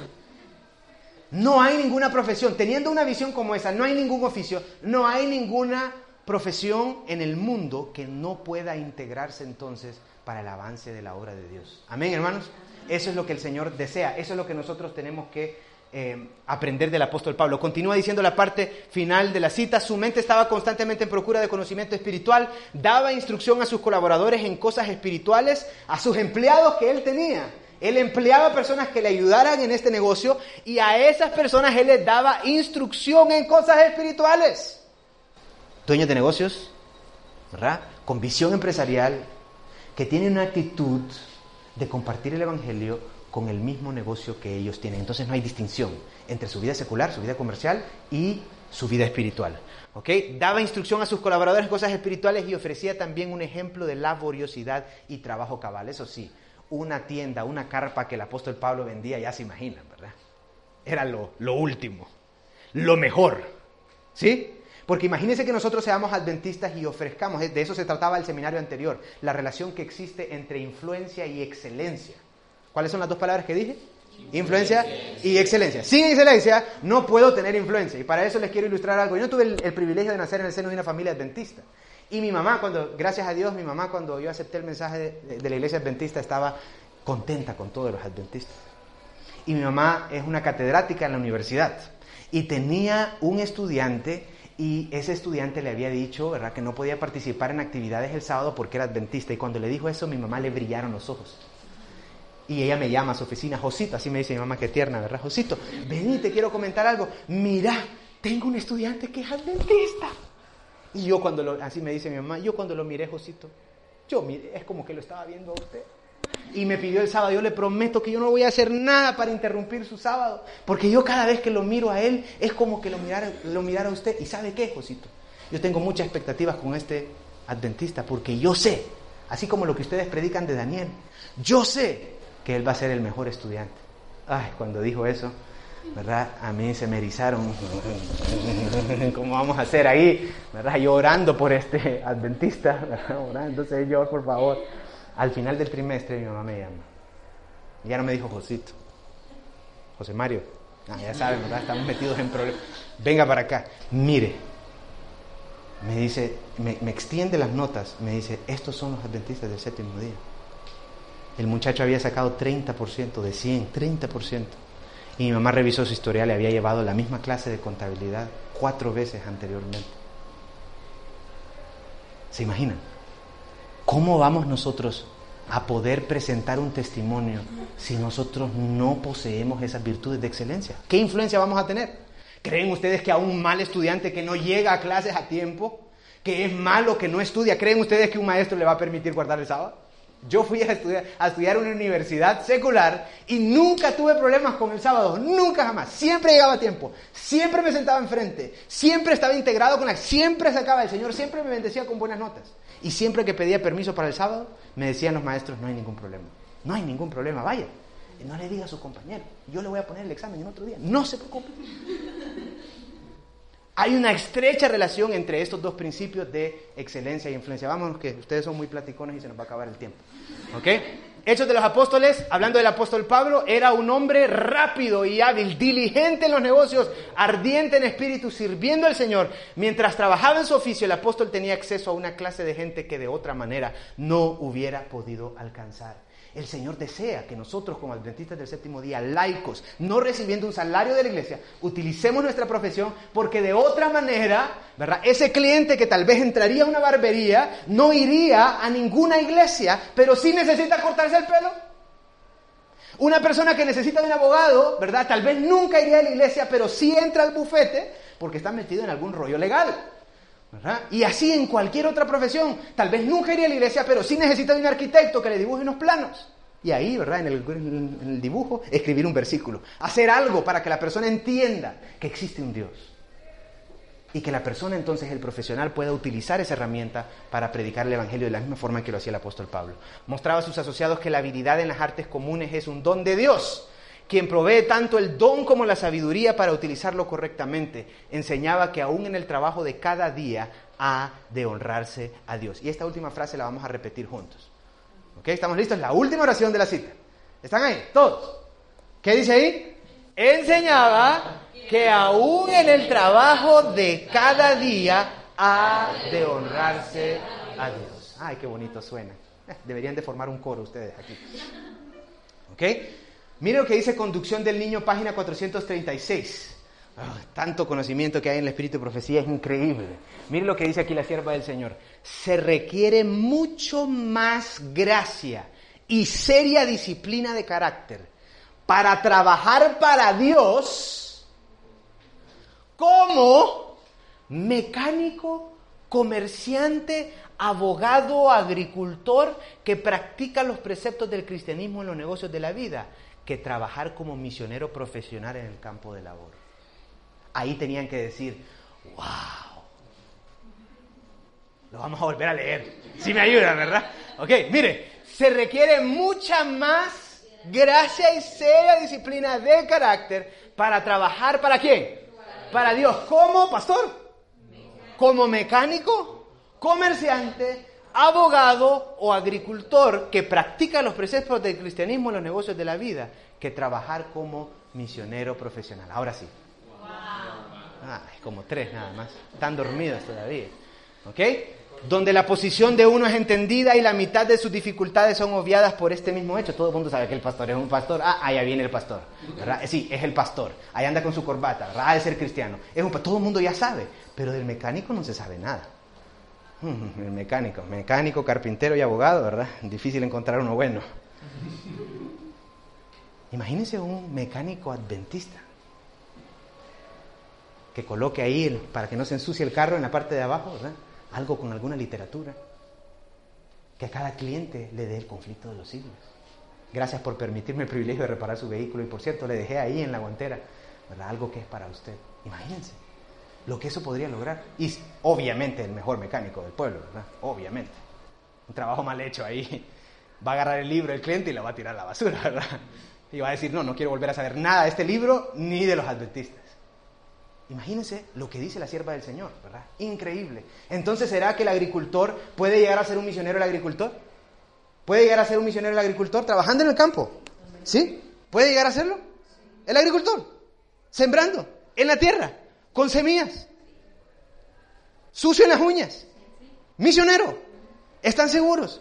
No hay ninguna profesión, teniendo una visión como esa, no hay ningún oficio, no hay ninguna profesión en el mundo que no pueda integrarse entonces para el avance de la obra de Dios. Amén, hermanos. Eso es lo que el Señor desea, eso es lo que nosotros tenemos que eh, aprender del apóstol Pablo. Continúa diciendo la parte final de la cita: su mente estaba constantemente en procura de conocimiento espiritual, daba instrucción a sus colaboradores en cosas espirituales, a sus empleados que él tenía. Él empleaba personas que le ayudaran en este negocio y a esas personas él les daba instrucción en cosas espirituales. Dueños de negocios, ¿verdad? Con visión empresarial, que tienen una actitud de compartir el evangelio con el mismo negocio que ellos tienen. Entonces no hay distinción entre su vida secular, su vida comercial y su vida espiritual. ¿Ok? Daba instrucción a sus colaboradores en cosas espirituales y ofrecía también un ejemplo de laboriosidad y trabajo cabal. Eso sí, una tienda, una carpa que el apóstol Pablo vendía, ya se imaginan, ¿verdad? Era lo, lo último, lo mejor, ¿sí? Porque imagínense que nosotros seamos adventistas y ofrezcamos, de eso se trataba el seminario anterior, la relación que existe entre influencia y excelencia. ¿Cuáles son las dos palabras que dije? Influencia y excelencia. Sin excelencia no puedo tener influencia, y para eso les quiero ilustrar algo. Yo no tuve el, el privilegio de nacer en el seno de una familia adventista. Y mi mamá, cuando, gracias a Dios, mi mamá cuando yo acepté el mensaje de, de la iglesia adventista estaba contenta con todos los adventistas. Y mi mamá es una catedrática en la universidad y tenía un estudiante y ese estudiante le había dicho, ¿verdad?, que no podía participar en actividades el sábado porque era adventista, y cuando le dijo eso, mi mamá le brillaron los ojos. Y ella me llama a su oficina: Josito, así me dice mi mamá, qué tierna, ¿verdad? Josito, vení, te quiero comentar algo. Mira, tengo un estudiante que es adventista. Y yo cuando lo, así me dice mi mamá, yo cuando lo miré, Josito, yo miré, es como que lo estaba viendo a usted. Y me pidió el sábado. Yo le prometo que yo no voy a hacer nada para interrumpir su sábado, porque yo cada vez que lo miro a él, es como que lo mirara, lo mirara a usted. ¿Y sabe qué, Josito? Yo tengo muchas expectativas con este adventista, porque yo sé, así como lo que ustedes predican de Daniel, yo sé que él va a ser el mejor estudiante. Ay, cuando dijo eso, ¿verdad? A mí se me erizaron. ¿Cómo vamos a hacer ahí? ¿Verdad? Yo orando por este adventista, ¿verdad? Orando, Señor, por favor. Al final del trimestre mi mamá me llama. Y ya no me dijo Josito. José Mario. Ah, ya saben, ¿verdad? Estamos metidos en problemas. Venga para acá. Mire, Me dice, me, me extiende las notas, me dice, estos son los adventistas del séptimo día. El muchacho había sacado treinta por ciento de cien, treinta por ciento. Y mi mamá revisó su historial y había llevado la misma clase de contabilidad cuatro veces anteriormente. ¿Se imaginan? ¿Cómo vamos nosotros a poder presentar un testimonio si nosotros no poseemos esas virtudes de excelencia? ¿Qué influencia vamos a tener? ¿Creen ustedes que a un mal estudiante que no llega a clases a tiempo, que es malo, que no estudia, creen ustedes que un maestro le va a permitir guardar el sábado? Yo fui a estudiar, a estudiar en una universidad secular y nunca tuve problemas con el sábado, nunca jamás. Siempre llegaba a tiempo, siempre me sentaba enfrente, siempre estaba integrado con la... Siempre sacaba el Señor, siempre me bendecía con buenas notas. Y siempre que pedía permiso para el sábado, me decían los maestros, no hay ningún problema, no hay ningún problema, vaya. No le diga a su compañero, yo le voy a poner el examen en otro día, no se preocupe. Hay una estrecha relación entre estos dos principios de excelencia y influencia. Vámonos, que ustedes son muy platicones y se nos va a acabar el tiempo. ¿Ok? Hechos de los Apóstoles, hablando del apóstol Pablo, era un hombre rápido y hábil, diligente en los negocios, ardiente en espíritu, sirviendo al Señor. Mientras trabajaba en su oficio, el apóstol tenía acceso a una clase de gente que de otra manera no hubiera podido alcanzar. El Señor desea que nosotros, como adventistas del séptimo día, laicos, no recibiendo un salario de la iglesia, utilicemos nuestra profesión, porque de otra manera, ¿verdad?, ese cliente que tal vez entraría a una barbería no iría a ninguna iglesia, pero sí necesita cortarse el pelo. Una persona que necesita de un abogado, ¿verdad?, tal vez nunca iría a la iglesia, pero sí entra al bufete porque está metido en algún rollo legal, ¿verdad? Y así en cualquier otra profesión, tal vez nunca iría a la iglesia, pero sí necesita de un arquitecto que le dibuje unos planos. Y ahí, ¿verdad?, en el, en el dibujo, escribir un versículo. Hacer algo para que la persona entienda que existe un Dios. Y que la persona, entonces, el profesional, pueda utilizar esa herramienta para predicar el evangelio de la misma forma que lo hacía el apóstol Pablo. Mostraba a sus asociados que la habilidad en las artes comunes es un don de Dios, quien provee tanto el don como la sabiduría para utilizarlo correctamente. Enseñaba que aún en el trabajo de cada día ha de honrarse a Dios. Y esta última frase la vamos a repetir juntos. ¿Ok? ¿Estamos listos? La última oración de la cita. ¿Están ahí? Todos. ¿Qué dice ahí? Enseñaba que aún en el trabajo de cada día ha de honrarse a Dios. Ay, qué bonito suena. Deberían de formar un coro ustedes aquí. ¿Ok? Mire lo que dice Conducción del Niño, página cuatrocientos treinta y seis. Oh, tanto conocimiento que hay en el Espíritu de Profecía, es increíble. Mire lo que dice aquí la sierva del Señor. Se requiere mucho más gracia y seria disciplina de carácter para trabajar para Dios como mecánico, comerciante, abogado, agricultor que practica los preceptos del cristianismo en los negocios de la vida, que trabajar como misionero profesional en el campo de labor. Ahí tenían que decir, wow. Lo vamos a volver a leer. Si me ayuda, ¿verdad? Ok, mire, se requiere mucha más gracia y seria disciplina de carácter para trabajar, ¿para quién? Para Dios. ¿Cómo, pastor? Como mecánico, comerciante, abogado o agricultor que practica los preceptos del cristianismo en los negocios de la vida, que trabajar como misionero profesional. Ahora sí. Ah, es como tres nada más. Están dormidos todavía. ¿Ok? Donde la posición de uno es entendida y la mitad de sus dificultades son obviadas por este mismo hecho. Todo el mundo sabe que el pastor es un pastor. Ah, allá viene el pastor, ¿verdad? Sí, es el pastor. Ahí anda con su corbata, ¿verdad? Ha de ser cristiano. Es un, todo el mundo ya sabe. Pero del mecánico no se sabe nada. El mecánico, mecánico, carpintero y abogado, ¿verdad? Difícil encontrar uno bueno. Imagínense un mecánico adventista que coloque ahí, el, para que no se ensucie el carro en la parte de abajo, ¿verdad?, algo con alguna literatura, que a cada cliente le dé el conflicto de los siglos. Gracias por permitirme el privilegio de reparar su vehículo, y por cierto, le dejé ahí en la guantera, ¿verdad?, algo que es para usted. Imagínense lo que eso podría lograr. Y obviamente el mejor mecánico del pueblo, ¿verdad? Obviamente. Un trabajo mal hecho ahí. Va a agarrar el libro del cliente y lo va a tirar a la basura, ¿verdad? Y va a decir, no, no quiero volver a saber nada de este libro ni de los adventistas. Imagínense lo que dice la sierva del Señor, ¿verdad? Increíble. Entonces, ¿será que el agricultor puede llegar a ser un misionero el agricultor? ¿Puede llegar a ser un misionero el agricultor trabajando en el campo? ¿Sí? ¿Puede llegar a serlo? El agricultor, sembrando en la tierra, con semillas. sucio en las uñas, misionero. ¿Están seguros?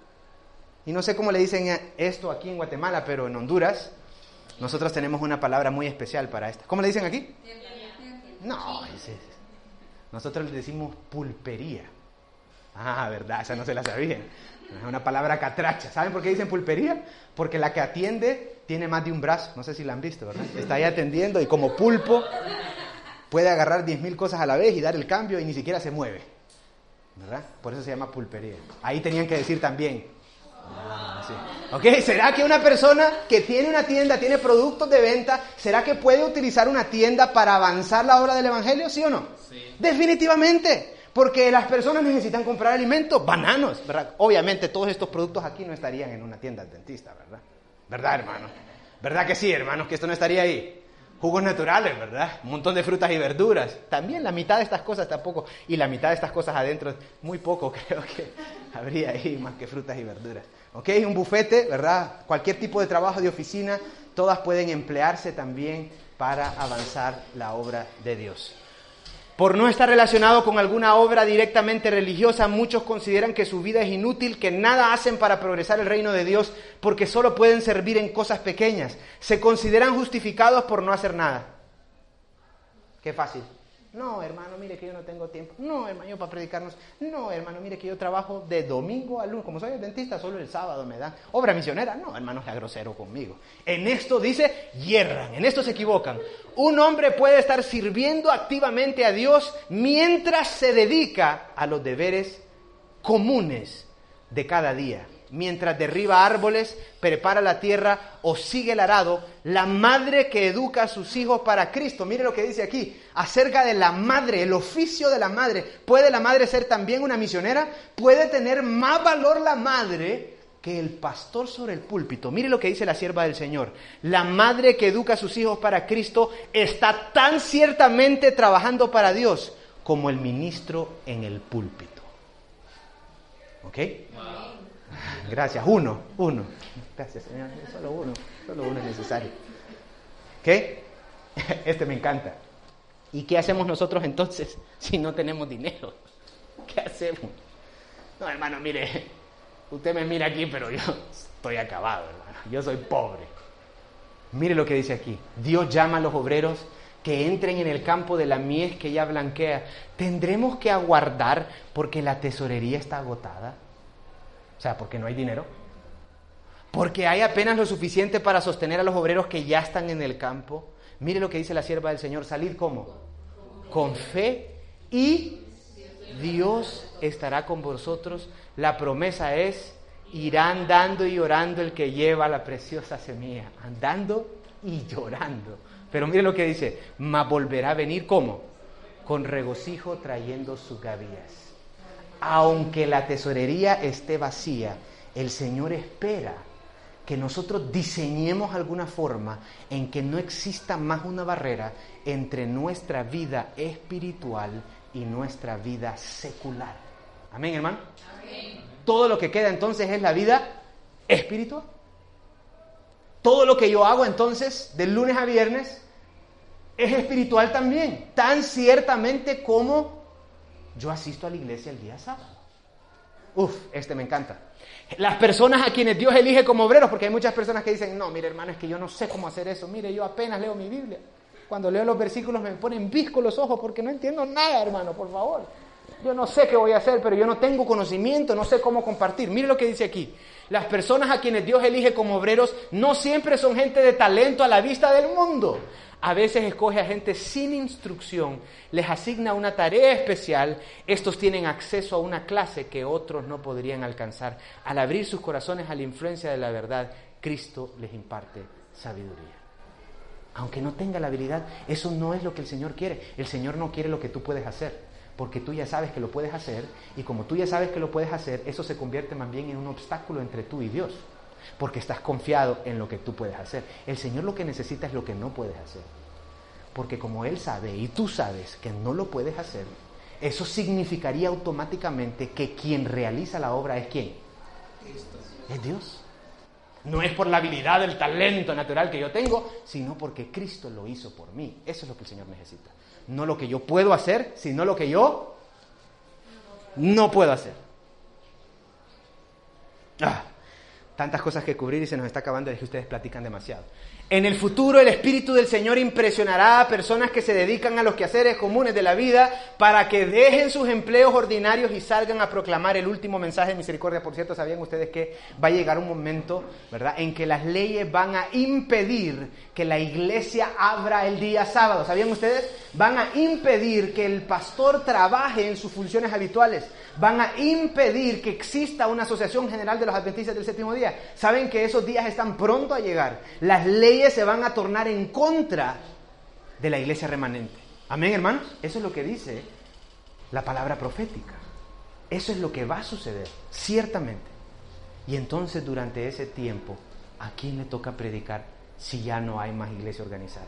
Y no sé cómo le dicen esto aquí en Guatemala, pero en Honduras nosotros tenemos una palabra muy especial para esto. ¿Cómo le dicen aquí? No, ese, nosotros le decimos pulpería. Ah, verdad, esa no se la sabían. Es una palabra catracha. ¿Saben por qué dicen pulpería? Porque la que atiende tiene más de un brazo. No sé si la han visto, ¿verdad? Está ahí atendiendo y como pulpo puede agarrar diez mil cosas a la vez y dar el cambio y ni siquiera se mueve, ¿verdad? Por eso se llama pulpería. Ahí tenían que decir también. Ah, sí. ¿Ok? ¿Será que una persona que tiene una tienda, tiene productos de venta, será que puede utilizar una tienda para avanzar la obra del evangelio? ¿Sí o no? Sí. Definitivamente. Porque las personas necesitan comprar alimentos, bananos, ¿verdad? Obviamente todos estos productos aquí no estarían en una tienda del dentista, ¿verdad? ¿Verdad, hermano? ¿Verdad que sí, hermanos? Que esto no estaría ahí. Jugos naturales, ¿verdad? Un montón de frutas y verduras. También la mitad de estas cosas tampoco. Y la mitad de estas cosas adentro, muy poco creo que habría ahí más que frutas y verduras. ¿Ok? Un bufete, ¿verdad? Cualquier tipo de trabajo de oficina, todas pueden emplearse también para avanzar la obra de Dios. Por no estar relacionado con alguna obra directamente religiosa, muchos consideran que su vida es inútil, que nada hacen para progresar el reino de Dios, porque solo pueden servir en cosas pequeñas. Se consideran justificados por no hacer nada. Qué fácil. No, hermano, mire que yo no tengo tiempo. No, hermano, yo para predicarnos. No, hermano, mire que yo trabajo de domingo a lunes. Como soy el dentista, solo el sábado me dan. Obra misionera. No, hermano, sea grosero conmigo. En esto dice, hierran. En esto se equivocan. Un hombre puede estar sirviendo activamente a Dios mientras se dedica a los deberes comunes de cada día. Mientras derriba árboles, prepara la tierra o sigue el arado, la madre que educa a sus hijos para Cristo. Mire lo que dice aquí, acerca de la madre, el oficio de la madre. ¿Puede la madre ser también una misionera? ¿Puede tener más valor la madre que el pastor sobre el púlpito? Mire lo que dice la sierva del Señor. La madre que educa a sus hijos para Cristo está tan ciertamente trabajando para Dios como el ministro en el púlpito. ¿Ok? Wow. Gracias, uno, uno. Gracias, Señor. Solo uno, solo uno es necesario. ¿Qué? Este me encanta. ¿Y qué hacemos nosotros entonces si no tenemos dinero? ¿Qué hacemos? No, hermano, mire, usted me mira aquí, pero yo estoy acabado, hermano. Yo soy pobre. Mire lo que dice aquí. Dios llama a los obreros que entren en el campo de la mies que ya blanquea. ¿Tendremos que aguardar porque la tesorería está agotada? O sea, porque no hay dinero. Porque hay apenas lo suficiente para sostener a los obreros que ya están en el campo. Mire lo que dice la sierva del Señor. Salid ¿cómo? Con fe y Dios estará con vosotros. La promesa es, irá andando y llorando el que lleva la preciosa semilla. Andando y llorando. Pero mire lo que dice. Mas volverá a venir ¿cómo? Con regocijo trayendo sus gavillas. Aunque la tesorería esté vacía, el Señor espera que nosotros diseñemos alguna forma en que no exista más una barrera entre nuestra vida espiritual y nuestra vida secular. Amén, hermano. Amén. Todo lo que queda entonces es la vida espiritual. Todo lo que yo hago entonces de lunes a viernes es espiritual también, tan ciertamente como yo asisto a la iglesia el día sábado. Uf, este me encanta. Las personas a quienes Dios elige como obreros, porque hay muchas personas que dicen, no, mire hermano, es que yo no sé cómo hacer eso. Mire, yo apenas leo mi Biblia. Cuando leo los versículos me ponen visco los ojos porque no entiendo nada, hermano, por favor. Yo no sé qué voy a hacer, pero yo no tengo conocimiento, no sé cómo compartir. Mire lo que dice aquí. Las personas a quienes Dios elige como obreros no siempre son gente de talento a la vista del mundo. A veces escoge a gente sin instrucción, les asigna una tarea especial, estos tienen acceso a una clase que otros no podrían alcanzar. Al abrir sus corazones a la influencia de la verdad, Cristo les imparte sabiduría. Aunque no tenga la habilidad, eso no es lo que el Señor quiere. El Señor no quiere lo que tú puedes hacer, porque tú ya sabes que lo puedes hacer, y como tú ya sabes que lo puedes hacer, eso se convierte más bien en un obstáculo entre tú y Dios. Porque estás confiado en lo que tú puedes hacer. El Señor lo que necesita es lo que no puedes hacer. Porque como Él sabe y tú sabes que no lo puedes hacer, eso significaría automáticamente que quien realiza la obra es ¿quién? Es Dios. No es por la habilidad, el talento natural que yo tengo, sino porque Cristo lo hizo por mí. Eso es lo que el Señor necesita. No lo que yo puedo hacer, sino lo que yo No puedo hacer. Ah, tantas cosas que cubrir y se nos está acabando, es que ustedes platican demasiado. En el futuro el Espíritu del Señor impresionará a personas que se dedican a los quehaceres comunes de la vida para que dejen sus empleos ordinarios y salgan a proclamar el último mensaje de misericordia. Por cierto, ¿sabían ustedes que va a llegar un momento, ¿verdad?, en que las leyes van a impedir que la iglesia abra el día sábado? ¿Sabían ustedes? Van a impedir que el pastor trabaje en sus funciones habituales. Van a impedir que exista una asociación general de los adventistas del séptimo día. ¿Saben que esos días están pronto a llegar? Las leyes se van a tornar en contra de la iglesia remanente. Amén, hermanos. Eso es lo que dice la palabra profética. Eso es lo que va a suceder, ciertamente. Y entonces, durante ese tiempo, ¿a quién le toca predicar si ya no hay más iglesia organizada?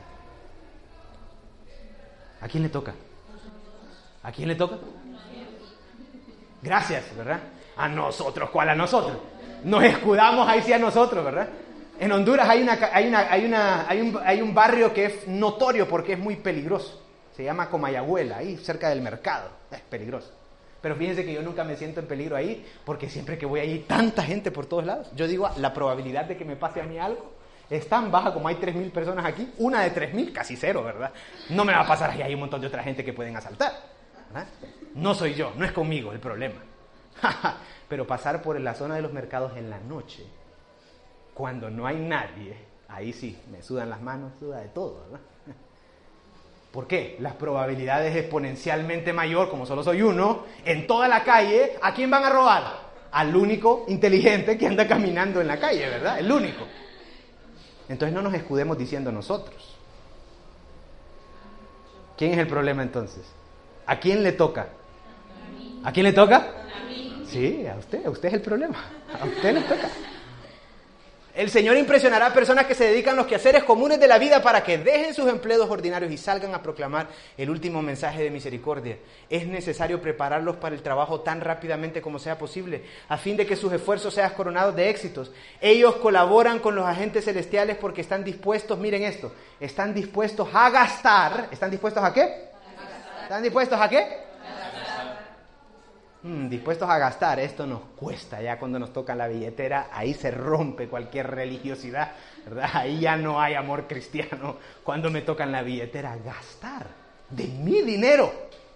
¿A quién le toca? ¿A quién le toca? Gracias, ¿verdad? A nosotros. ¿Cuál a nosotros? Nos escudamos ahí sí a nosotros, ¿verdad? En Honduras hay, una, hay, una, hay, una, hay, un, hay un barrio que es notorio porque es muy peligroso. Se llama Comayagüela, ahí cerca del mercado. Es peligroso. Pero fíjense que yo nunca me siento en peligro ahí porque siempre que voy ahí hay tanta gente por todos lados. Yo digo, la probabilidad de que me pase a mí algo es tan baja como hay tres mil personas aquí. Una de tres mil, casi cero, ¿verdad? No me va a pasar ahí, hay un montón de otra gente que pueden asaltar, ¿verdad? No soy yo, no es conmigo el problema. Pero pasar por la zona de los mercados en la noche, cuando no hay nadie, ahí sí, me sudan las manos, suda de todo, ¿verdad? ¿Por qué? Las probabilidades exponencialmente mayor, como solo soy uno, en toda la calle, ¿a quién van a robar? Al único inteligente que anda caminando en la calle, ¿verdad? El único. Entonces no nos escudemos diciendo nosotros. ¿Quién es el problema entonces? ¿A quién le toca? ¿A quién le toca? A mí. Sí, a usted, a usted es el problema. A usted le toca. El Señor impresionará a personas que se dedican a los quehaceres comunes de la vida para que dejen sus empleos ordinarios y salgan a proclamar el último mensaje de misericordia. Es necesario prepararlos para el trabajo tan rápidamente como sea posible, a fin de que sus esfuerzos sean coronados de éxitos. Ellos colaboran con los agentes celestiales porque están dispuestos, miren esto, están dispuestos a gastar. ¿Están dispuestos a qué? A gastar. ¿Están dispuestos a qué? Hmm, dispuestos a gastar. Esto nos cuesta ya cuando nos toca la billetera, ahí se rompe cualquier religiosidad, ¿verdad? Ahí ya no hay amor cristiano cuando me tocan la billetera. Gastar de mi dinero.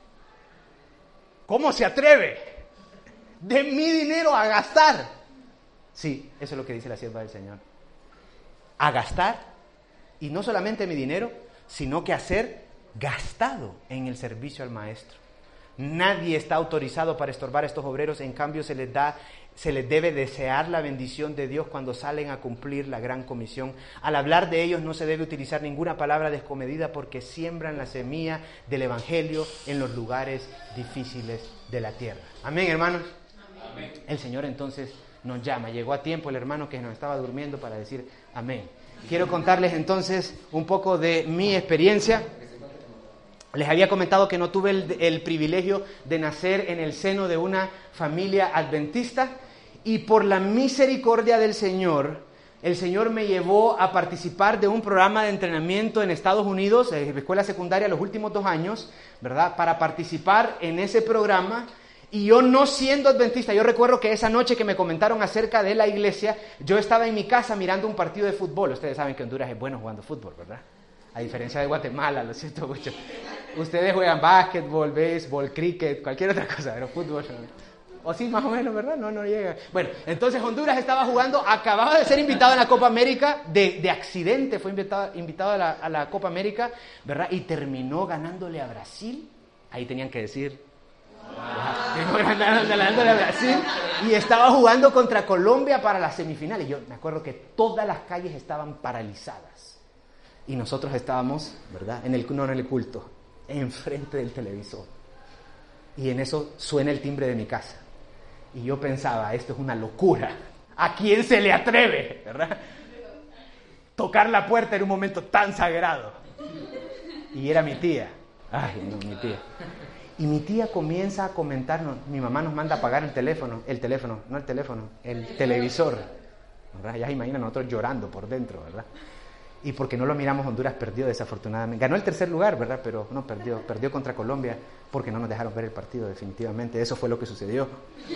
¿Cómo se atreve? De mi dinero a gastar. Sí, eso es lo que dice la sierva del Señor. A gastar, y no solamente mi dinero, sino que a ser gastado en el servicio al Maestro. Nadie está autorizado para estorbar a estos obreros, en cambio se les da, se les debe desear la bendición de Dios cuando salen a cumplir la gran comisión. Al hablar de ellos no se debe utilizar ninguna palabra descomedida porque siembran la semilla del Evangelio en los lugares difíciles de la tierra. Amén, hermanos. Amén. El Señor entonces nos llama. Llegó a tiempo el hermano que nos estaba durmiendo para decir amén. Quiero contarles entonces un poco de mi experiencia. Les había comentado que no tuve el, el privilegio de nacer en el seno de una familia adventista y por la misericordia del Señor, el Señor me llevó a participar de un programa de entrenamiento en Estados Unidos, en escuela secundaria, los últimos dos años, ¿verdad? Para participar en ese programa. Y yo no siendo adventista, yo recuerdo que esa noche que me comentaron acerca de la iglesia, yo estaba en mi casa mirando un partido de fútbol. Ustedes saben que Honduras es bueno jugando fútbol, ¿verdad? A diferencia de Guatemala, lo siento mucho. Ustedes juegan básquetbol, béisbol, cricket, cualquier otra cosa, pero fútbol no. O sí, más o menos, ¿verdad? No, no llega. Bueno, entonces Honduras estaba jugando, acababa de ser invitado a la Copa América, de, de accidente fue invitado, invitado a, la, a la Copa América, ¿verdad? Y terminó ganándole a Brasil. Ahí tenían que decir... Wow. Ganándole a Brasil. Y estaba jugando contra Colombia para las semifinales. Yo me acuerdo que todas las calles estaban paralizadas. Y nosotros estábamos, ¿verdad? En el, no en el culto, enfrente del televisor. Y en eso suena el timbre de mi casa. Y yo pensaba, esto es una locura. ¿A quién se le atreve, verdad? Tocar la puerta en un momento tan sagrado. Y era mi tía. Ay, no, mi tía. Y mi tía comienza a comentarnos, mi mamá nos manda a apagar el teléfono, el teléfono, no el teléfono, el televisor. ¿Verdad? Ya se imaginan nosotros llorando por dentro, ¿verdad? Y porque no lo miramos, Honduras perdió desafortunadamente. Ganó el tercer lugar, ¿verdad? Pero no perdió, perdió contra Colombia porque no nos dejaron ver el partido, definitivamente. Eso fue lo que sucedió.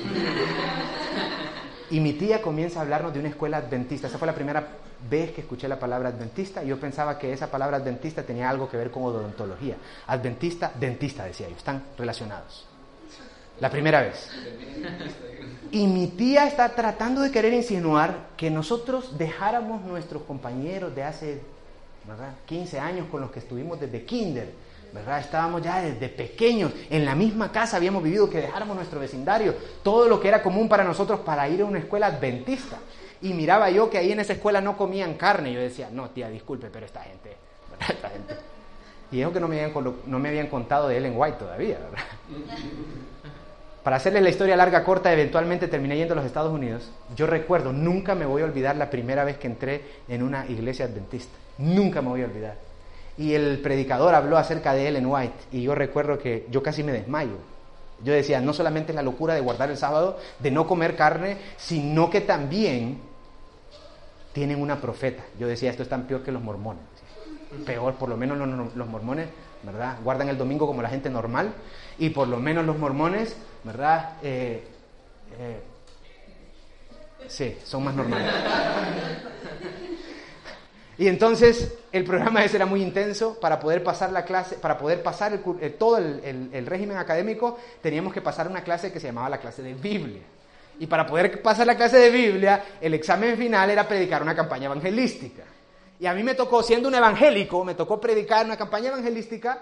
Y mi tía comienza a hablarnos de una escuela adventista. Esa fue la primera vez que escuché la palabra adventista. Y yo pensaba que esa palabra adventista tenía algo que ver con odontología. Adventista, dentista, decía yo. Están relacionados. La primera vez. Y mi tía está tratando de querer insinuar que nosotros dejáramos nuestros compañeros de hace, ¿verdad?, quince años con los que estuvimos desde kinder, ¿verdad? Estábamos ya desde pequeños, en la misma casa habíamos vivido, que dejáramos nuestro vecindario, todo lo que era común para nosotros para ir a una escuela adventista. Y miraba yo que ahí en esa escuela no comían carne. Yo decía, no, tía, disculpe, pero esta gente, ¿verdad? Esta gente. Y eso que no me habían, no me habían contado de Ellen White todavía, ¿verdad? Para hacerles la historia larga, corta, eventualmente terminé yendo a los Estados Unidos. Yo recuerdo, nunca me voy a olvidar la primera vez que entré en una iglesia adventista. Nunca me voy a olvidar. Y el predicador habló acerca de Ellen White. Y yo recuerdo que yo casi me desmayo. Yo decía, no solamente es la locura de guardar el sábado, de no comer carne, sino que también tienen una profeta. Yo decía, esto es tan peor que los mormones. Peor, por lo menos los, los mormones, ¿verdad?, guardan el domingo como la gente normal. Y por lo menos los mormones, ¿verdad?, Eh, eh, sí, son más normales. Y entonces el programa ese era muy intenso. Para poder pasar la clase, para poder pasar el, el, todo el, el, el régimen académico, teníamos que pasar una clase que se llamaba la clase de Biblia. Y para poder pasar la clase de Biblia, el examen final era predicar una campaña evangelística. Y a mí me tocó, siendo un evangélico, me tocó predicar una campaña evangelística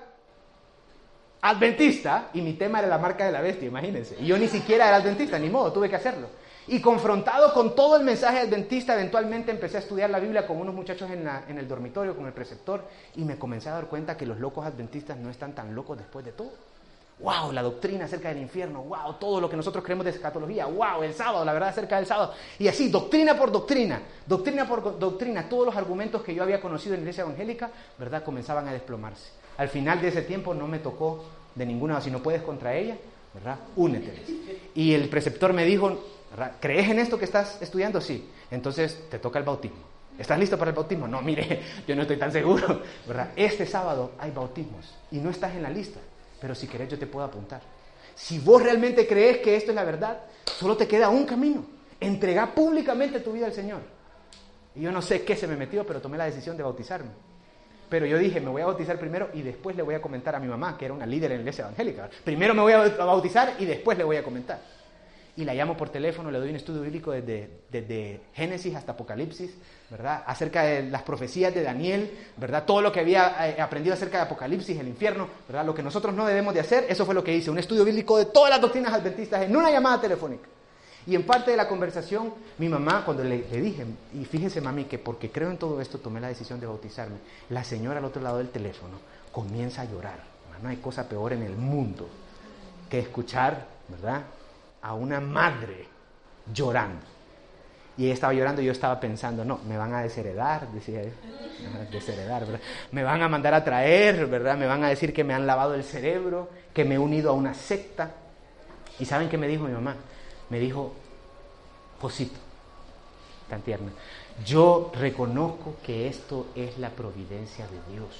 adventista, y mi tema era la marca de la bestia, imagínense. Y yo ni siquiera era adventista, ni modo, tuve que hacerlo. Y confrontado con todo el mensaje adventista, eventualmente empecé a estudiar la Biblia con unos muchachos en, la, en el dormitorio, con el preceptor, y me comencé a dar cuenta que los locos adventistas no están tan locos después de todo. ¡Wow! La doctrina acerca del infierno, ¡wow! Todo lo que nosotros creemos de escatología, ¡wow! El sábado, la verdad acerca del sábado. Y así, doctrina por doctrina, doctrina por doctrina, todos los argumentos que yo había conocido en la iglesia evangélica, ¿verdad?, comenzaban a desplomarse. Al final de ese tiempo no me tocó de ninguna, si no puedes contra ella, ¿verdad?, úneteles. Y el preceptor me dijo, ¿verdad?, ¿crees en esto que estás estudiando? Sí. Entonces te toca el bautismo. ¿Estás listo para el bautismo? No, mire, yo no estoy tan seguro, ¿verdad? Este sábado hay bautismos y no estás en la lista, pero si querés yo te puedo apuntar. Si vos realmente crees que esto es la verdad, solo te queda un camino: entregar públicamente tu vida al Señor. Y yo no sé qué se me metió, pero tomé la decisión de bautizarme. Pero yo dije, me voy a bautizar primero y después le voy a comentar a mi mamá, que era una líder en la iglesia evangélica. Primero me voy a bautizar y después le voy a comentar. Y la llamo por teléfono, le doy un estudio bíblico desde, desde Génesis hasta Apocalipsis, ¿verdad?, acerca de las profecías de Daniel, ¿verdad?, todo lo que había eh, aprendido acerca de Apocalipsis, el infierno, ¿verdad?, lo que nosotros no debemos de hacer. Eso fue lo que hice, un estudio bíblico de todas las doctrinas adventistas en una llamada telefónica. Y en parte de la conversación, mi mamá, cuando le, le dije, y fíjese, mami, que porque creo en todo esto tomé la decisión de bautizarme, la señora al otro lado del teléfono comienza a llorar. No hay cosa peor en el mundo que escuchar, ¿verdad?, a una madre llorando. Y ella estaba llorando y yo estaba pensando, no, me van a desheredar, decía ella. Desheredar, ¿verdad? Me van a mandar a traer, ¿verdad? Me van a decir que me han lavado el cerebro, que me he unido a una secta. ¿Y saben qué me dijo mi mamá? Me dijo, Josito, tan tierna, yo reconozco que esto es la providencia de Dios.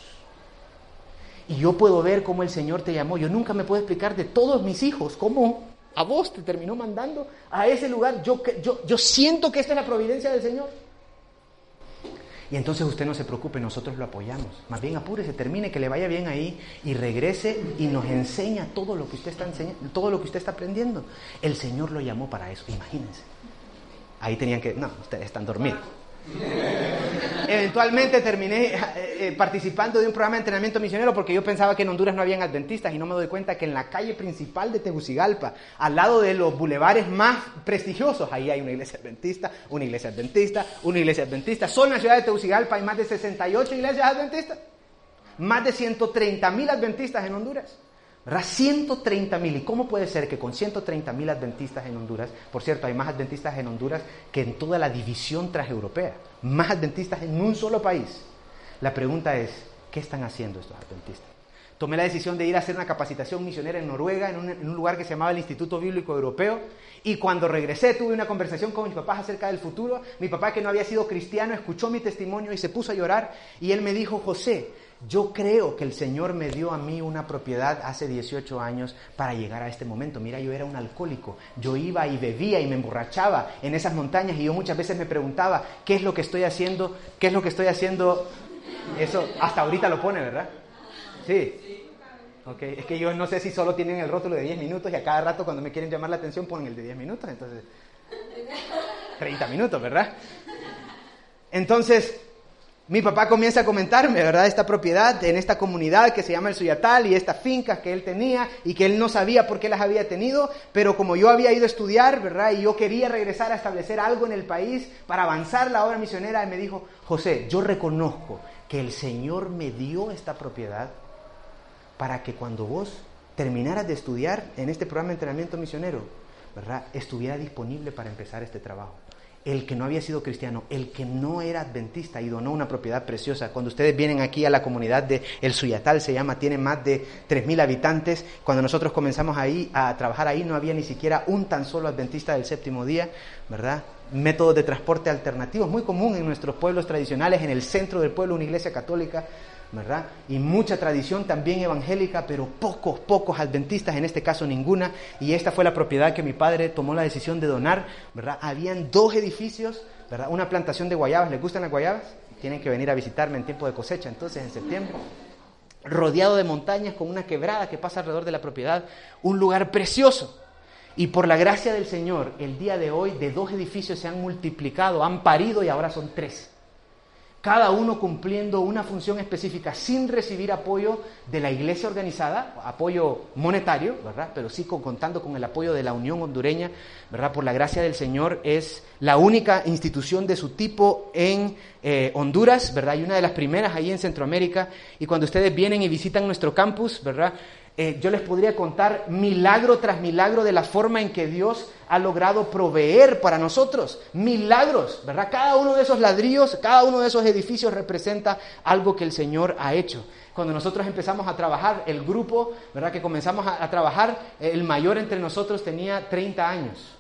Y yo puedo ver cómo el Señor te llamó. Yo nunca me puedo explicar de todos mis hijos cómo a vos te terminó mandando a ese lugar. Yo, yo, yo siento que esta es la providencia del Señor. Y entonces usted no se preocupe, nosotros lo apoyamos. Más bien apúrese, termine, que le vaya bien ahí y regrese y nos enseña todo lo que usted está enseñando, todo lo que usted está aprendiendo. El Señor lo llamó para eso, imagínense. Ahí tenían que, no, ustedes están dormidos. Eventualmente terminé eh, eh, participando de un programa de entrenamiento misionero porque yo pensaba que en Honduras no habían adventistas y no me doy cuenta que en la calle principal de Tegucigalpa, al lado de los bulevares más prestigiosos, ahí hay una iglesia adventista, una iglesia adventista, una iglesia adventista. Solo en la ciudad de Tegucigalpa hay más de sesenta y ocho iglesias adventistas, más de ciento treinta mil adventistas en Honduras. ¿Verdad? ciento treinta mil. ¿Y cómo puede ser que con ciento treinta mil adventistas en Honduras, por cierto, hay más adventistas en Honduras que en toda la división transeuropea, más adventistas en un solo país? La pregunta es, ¿qué están haciendo estos adventistas? tomé la decisión de ir a hacer una capacitación misionera en Noruega, en un, en un lugar que se llamaba el Instituto Bíblico Europeo. Y cuando regresé tuve una conversación con mis papás acerca del futuro. Mi papá, que no había sido cristiano, escuchó mi testimonio y se puso a llorar. Y él me dijo: José, yo creo que el Señor me dio a mí una propiedad hace dieciocho años para llegar a este momento. Mira, yo era un alcohólico. Yo iba y bebía y me emborrachaba en esas montañas. Y yo muchas veces me preguntaba, ¿qué es lo que estoy haciendo? ¿Qué es lo que estoy haciendo? Eso hasta ahorita lo pone, ¿verdad? Sí. Okay. Es que yo no sé si solo tienen el rótulo de diez minutos y a cada rato cuando me quieren llamar la atención ponen el de diez minutos, entonces treinta minutos, ¿verdad? Entonces, mi papá comienza a comentarme, ¿verdad?, esta propiedad en esta comunidad que se llama el Suyatal y estas fincas que él tenía y que él no sabía por qué las había tenido, pero como yo había ido a estudiar, ¿verdad?, y yo quería regresar a establecer algo en el país para avanzar la obra misionera, él me dijo: José, yo reconozco que el Señor me dio esta propiedad para que cuando vos terminaras de estudiar en este programa de entrenamiento misionero, ¿verdad?, estuviera disponible para empezar este trabajo. El que no había sido cristiano, el que no era adventista y donó una propiedad preciosa. Cuando ustedes vienen aquí a la comunidad de El Suyatal, se llama, tiene más de tres mil habitantes. Cuando nosotros comenzamos ahí a trabajar ahí, no había ni siquiera un tan solo adventista del séptimo día, ¿verdad? Métodos de transporte alternativos, muy común en nuestros pueblos tradicionales, en el centro del pueblo una iglesia católica, ¿verdad? Y mucha tradición también evangélica, pero pocos, pocos adventistas, en este caso ninguna, y esta fue la propiedad que mi padre tomó la decisión de donar, ¿verdad? Habían dos edificios, ¿verdad? Una plantación de guayabas. ¿Les gustan las guayabas? Tienen que venir a visitarme en tiempo de cosecha, entonces en septiembre, rodeado de montañas con una quebrada que pasa alrededor de la propiedad, un lugar precioso. Y por la gracia del Señor, el día de hoy, de dos edificios se han multiplicado, han parido y ahora son tres. Cada uno cumpliendo una función específica sin recibir apoyo de la iglesia organizada, apoyo monetario, ¿verdad? Pero sí con, contando con el apoyo de la Unión Hondureña, ¿verdad? Por la gracia del Señor, es la única institución de su tipo en eh, Honduras, ¿verdad? Y una de las primeras ahí en Centroamérica. Y cuando ustedes vienen y visitan nuestro campus, ¿verdad?, Eh, yo les podría contar milagro tras milagro de la forma en que Dios ha logrado proveer para nosotros. Milagros, ¿verdad? Cada uno de esos ladrillos, cada uno de esos edificios representa algo que el Señor ha hecho. Cuando nosotros empezamos a trabajar, el grupo, ¿verdad?, que comenzamos a, a trabajar, el mayor entre nosotros tenía treinta años.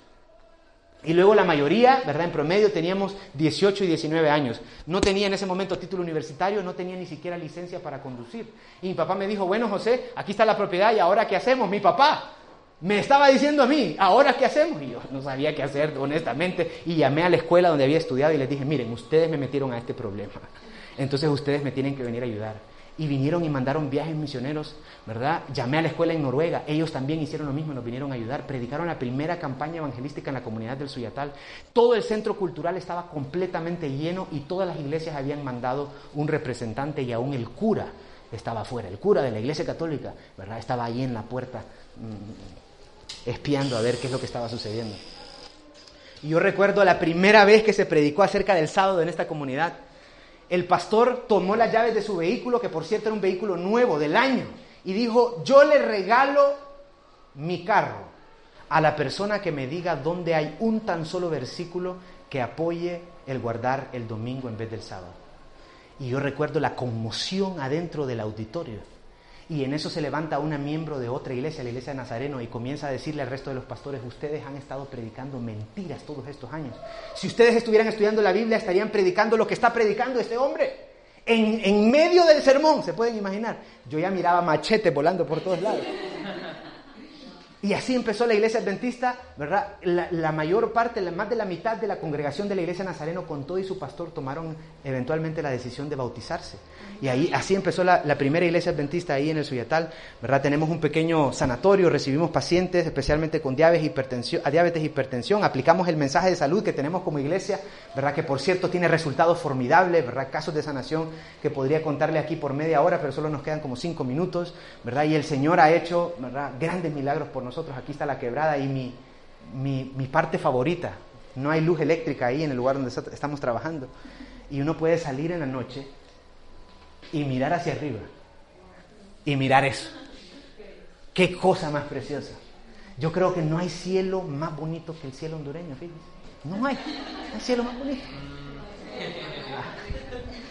Y luego la mayoría, ¿verdad?, en promedio teníamos dieciocho y diecinueve años. No tenía en ese momento título universitario, no tenía ni siquiera licencia para conducir. Y mi papá me dijo: bueno, José, aquí está la propiedad, ¿y ahora qué hacemos? Mi papá me estaba diciendo a mí: ¿ahora qué hacemos? Y yo no sabía qué hacer, honestamente. Y llamé a la escuela donde había estudiado y les dije: miren, ustedes me metieron a este problema, entonces ustedes me tienen que venir a ayudar. Y vinieron y mandaron viajes misioneros, ¿verdad? Llamé a la escuela en Noruega, ellos también hicieron lo mismo, nos vinieron a ayudar, predicaron la primera campaña evangelística en la comunidad del Suyatal. Todo el centro cultural estaba completamente lleno y todas las iglesias habían mandado un representante, y aún el cura estaba afuera, el cura de la iglesia católica, ¿verdad?, estaba ahí en la puerta mmm, espiando a ver qué es lo que estaba sucediendo. Y yo recuerdo la primera vez que se predicó acerca del sábado en esta comunidad. El pastor tomó las llaves de su vehículo, que por cierto era un vehículo nuevo del año, y dijo: yo le regalo mi carro a la persona que me diga dónde hay un tan solo versículo que apoye el guardar el domingo en vez del sábado. Y yo recuerdo la conmoción adentro del auditorio. Y en eso se levanta una miembro de otra iglesia, la iglesia de Nazareno, y comienza a decirle al resto de los pastores: ustedes han estado predicando mentiras todos estos años. Si ustedes estuvieran estudiando la Biblia, estarían predicando lo que está predicando este hombre. En, en medio del sermón, ¿se pueden imaginar? Yo ya miraba machetes volando por todos lados. Y así empezó la iglesia adventista, ¿verdad? La, la mayor parte, la, más de la mitad de la congregación de la iglesia Nazareno, con todo y su pastor, tomaron eventualmente la decisión de bautizarse. Y ahí así empezó la, la primera iglesia adventista ahí en el Suyatal, ¿verdad? Tenemos un pequeño sanatorio, recibimos pacientes, especialmente con diabetes, hipertensión, diabetes, hipertensión. Aplicamos el mensaje de salud que tenemos como iglesia, ¿verdad?, que por cierto tiene resultados formidables, ¿verdad? Casos de sanación que podría contarle aquí por media hora, pero solo nos quedan como cinco minutos, ¿verdad? Y el Señor ha hecho, ¿verdad?, grandes milagros por nosotros. Aquí está la quebrada y mi, mi, mi parte favorita. No hay luz eléctrica ahí en el lugar donde estamos trabajando. Y uno puede salir en la noche y mirar hacia arriba y mirar eso. Qué cosa más preciosa. Yo creo que no hay cielo más bonito que el cielo hondureño, fíjense. No hay, no hay cielo más bonito.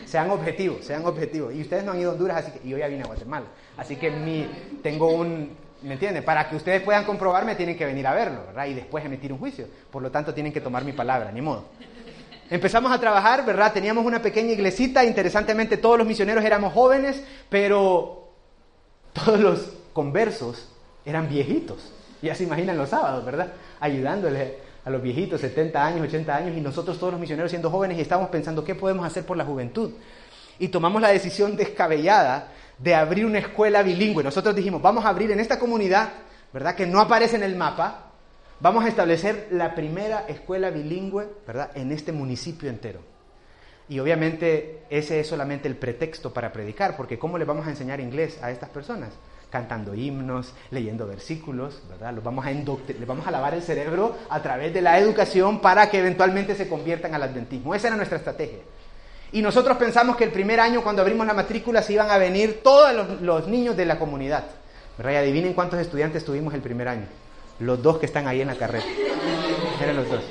Sean objetivos, sean objetivos. Y ustedes no han ido a Honduras, así que, y yo ya vine a Guatemala. Así que mi, tengo un, ¿me entienden? Para que ustedes puedan comprobarme, tienen que venir a verlo, ¿verdad? Y después emitir un juicio. Por lo tanto, tienen que tomar mi palabra, ni modo. Empezamos a trabajar, ¿verdad? Teníamos una pequeña iglesita. Interesantemente, todos los misioneros éramos jóvenes, pero todos los conversos eran viejitos. Ya se imaginan los sábados, ¿verdad? Ayudándole a los viejitos, setenta años, ochenta años, y nosotros todos los misioneros siendo jóvenes, y estábamos pensando, ¿qué podemos hacer por la juventud? Y tomamos la decisión descabellada de abrir una escuela bilingüe. Nosotros dijimos, vamos a abrir en esta comunidad, ¿verdad?, que no aparece en el mapa, vamos a establecer la primera escuela bilingüe, ¿verdad?, en este municipio entero. Y obviamente ese es solamente el pretexto para predicar, porque ¿cómo le vamos a enseñar inglés a estas personas? Cantando himnos, leyendo versículos, ¿verdad? Los vamos a indoctr- les vamos a lavar el cerebro a través de la educación para que eventualmente se conviertan al adventismo. Esa era nuestra estrategia. Y nosotros pensamos que el primer año, cuando abrimos la matrícula, se iban a venir todos los, los niños de la comunidad, ¿verdad? Y adivinen cuántos estudiantes tuvimos el primer año. Los dos que están ahí en la carrera. Eran los dos.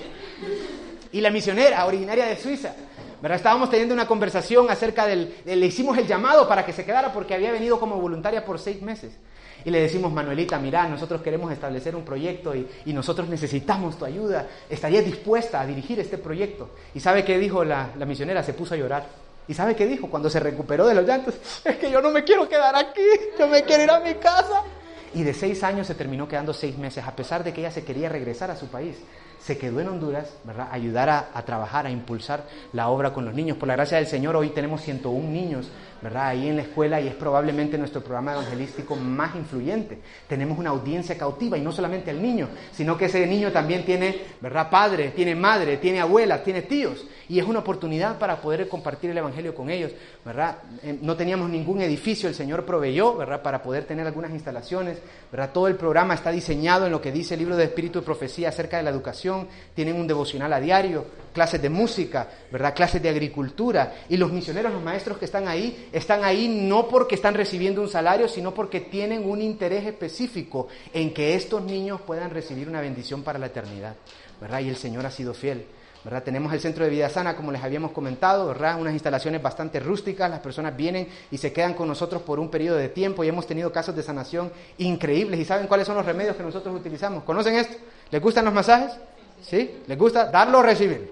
Y la misionera, originaria de Suiza, ¿verdad? Estábamos teniendo una conversación acerca del, de, le hicimos el llamado para que se quedara porque había venido como voluntaria por seis meses. Y le decimos, Manuelita, mira, nosotros queremos establecer un proyecto y, y nosotros necesitamos tu ayuda. ¿Estarías dispuesta a dirigir este proyecto? ¿Y sabe qué dijo la, la misionera? Se puso a llorar. ¿Y sabe qué dijo cuando se recuperó de los llantos? Es que yo no me quiero quedar aquí, yo me quiero ir a mi casa. Y de seis años se terminó quedando seis meses, a pesar de que ella se quería regresar a su país. Se quedó en Honduras, ¿verdad?, ayudar a, a trabajar, a impulsar la obra con los niños. Por la gracia del Señor, hoy tenemos ciento uno niños, ¿verdad?, ahí en la escuela, y es probablemente nuestro programa evangelístico más influyente. Tenemos una audiencia cautiva, y no solamente el niño, sino que ese niño también tiene, ¿verdad?, padre, tiene madre, tiene abuela, tiene tíos, y es una oportunidad para poder compartir el evangelio con ellos, ¿verdad? No teníamos ningún edificio, el Señor proveyó, ¿verdad?, para poder tener algunas instalaciones, ¿verdad? Todo el programa está diseñado en lo que dice el libro de Espíritu y Profecía acerca de la educación. Tienen un devocional a diario, clases de música, ¿verdad?, clases de agricultura, y los misioneros, los maestros que están ahí, están ahí no porque están recibiendo un salario, sino porque tienen un interés específico en que estos niños puedan recibir una bendición para la eternidad, ¿verdad? Y el Señor ha sido fiel, ¿verdad? Tenemos el Centro de Vida Sana, como les habíamos comentado, ¿verdad?, unas instalaciones bastante rústicas. Las personas vienen y se quedan con nosotros por un periodo de tiempo, y hemos tenido casos de sanación increíbles. ¿Y saben cuáles son los remedios que nosotros utilizamos? ¿Conocen esto? ¿Les gustan los masajes? ¿Sí? ¿Les gusta darlo o recibir?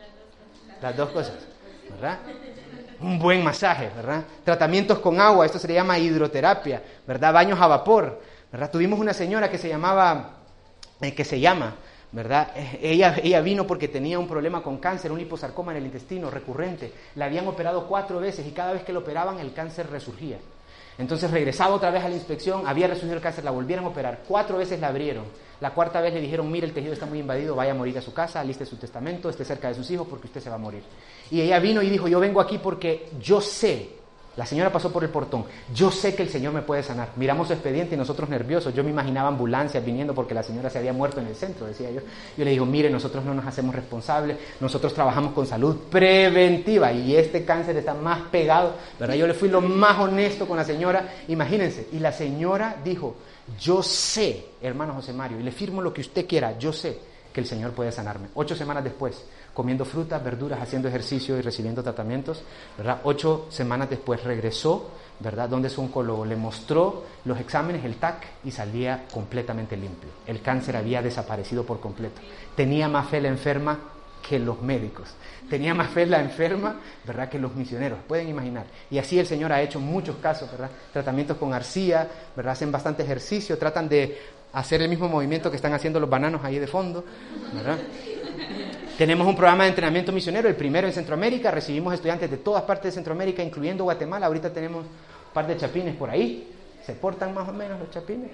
Las dos cosas, ¿verdad? Un buen masaje, ¿verdad? Tratamientos con agua, esto se le llama hidroterapia, ¿verdad? Baños a vapor, ¿verdad? Tuvimos una señora que se llamaba, eh, que se llama, ¿verdad? Eh, ella, ella vino porque tenía un problema con cáncer, un liposarcoma en el intestino recurrente. La habían operado cuatro veces y cada vez que lo operaban el cáncer resurgía. Entonces regresaba otra vez a la inspección, había resurgido el cáncer, la volvieron a operar, cuatro veces la abrieron. La cuarta vez le dijeron, mire, el tejido está muy invadido, vaya a morir a su casa, aliste su testamento, esté cerca de sus hijos porque usted se va a morir. Y ella vino y dijo, yo vengo aquí porque yo sé, la señora pasó por el portón, yo sé que el Señor me puede sanar. Miramos su expediente y nosotros nerviosos, yo me imaginaba ambulancias viniendo porque la señora se había muerto en el centro, decía yo. Yo le digo, mire, nosotros no nos hacemos responsables, nosotros trabajamos con salud preventiva y este cáncer está más pegado, ¿verdad? Yo le fui lo más honesto con la señora, imagínense. Y la señora dijo, yo sé, hermano José Mario, y le firmo lo que usted quiera, yo sé que el Señor puede sanarme. Ocho semanas después, comiendo frutas, verduras, haciendo ejercicio y recibiendo tratamientos, ¿verdad? Ocho semanas después regresó, ¿verdad?, donde su oncólogo le mostró los exámenes, el T A C, y salía completamente limpio. El cáncer había desaparecido por completo. Tenía más fe la enferma que los médicos. Tenía más fe la enferma, ¿verdad?, que los misioneros, pueden imaginar. Y así el Señor ha hecho muchos casos, ¿verdad? Tratamientos con arcilla, ¿verdad? Hacen bastante ejercicio, tratan de hacer el mismo movimiento que están haciendo los bananos ahí de fondo, ¿verdad? Tenemos un programa de entrenamiento misionero, el primero en Centroamérica. Recibimos estudiantes de todas partes de Centroamérica, incluyendo Guatemala. Ahorita tenemos un par de chapines por ahí. ¿Se portan más o menos los chapines?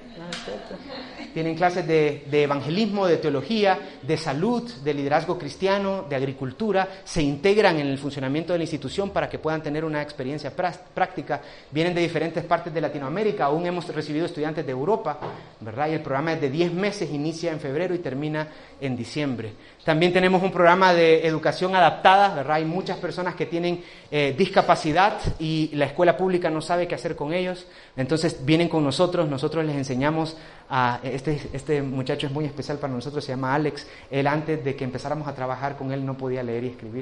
Tienen clases de, de evangelismo, de teología, de salud, de liderazgo cristiano, de agricultura. Se integran en el funcionamiento de la institución para que puedan tener una experiencia práctica. Vienen de diferentes partes de Latinoamérica. Aún hemos recibido estudiantes de Europa, ¿verdad? Y el programa es de diez meses, inicia en febrero y termina en diciembre. También tenemos un programa de educación adaptada, ¿verdad? Hay muchas personas que tienen eh, discapacidad y la escuela pública no sabe qué hacer con ellos. Entonces vienen con nosotros, nosotros les enseñamos a... Este, este muchacho es muy especial para nosotros, se llama Alex. Él, antes de que empezáramos a trabajar con él, no podía leer y escribir,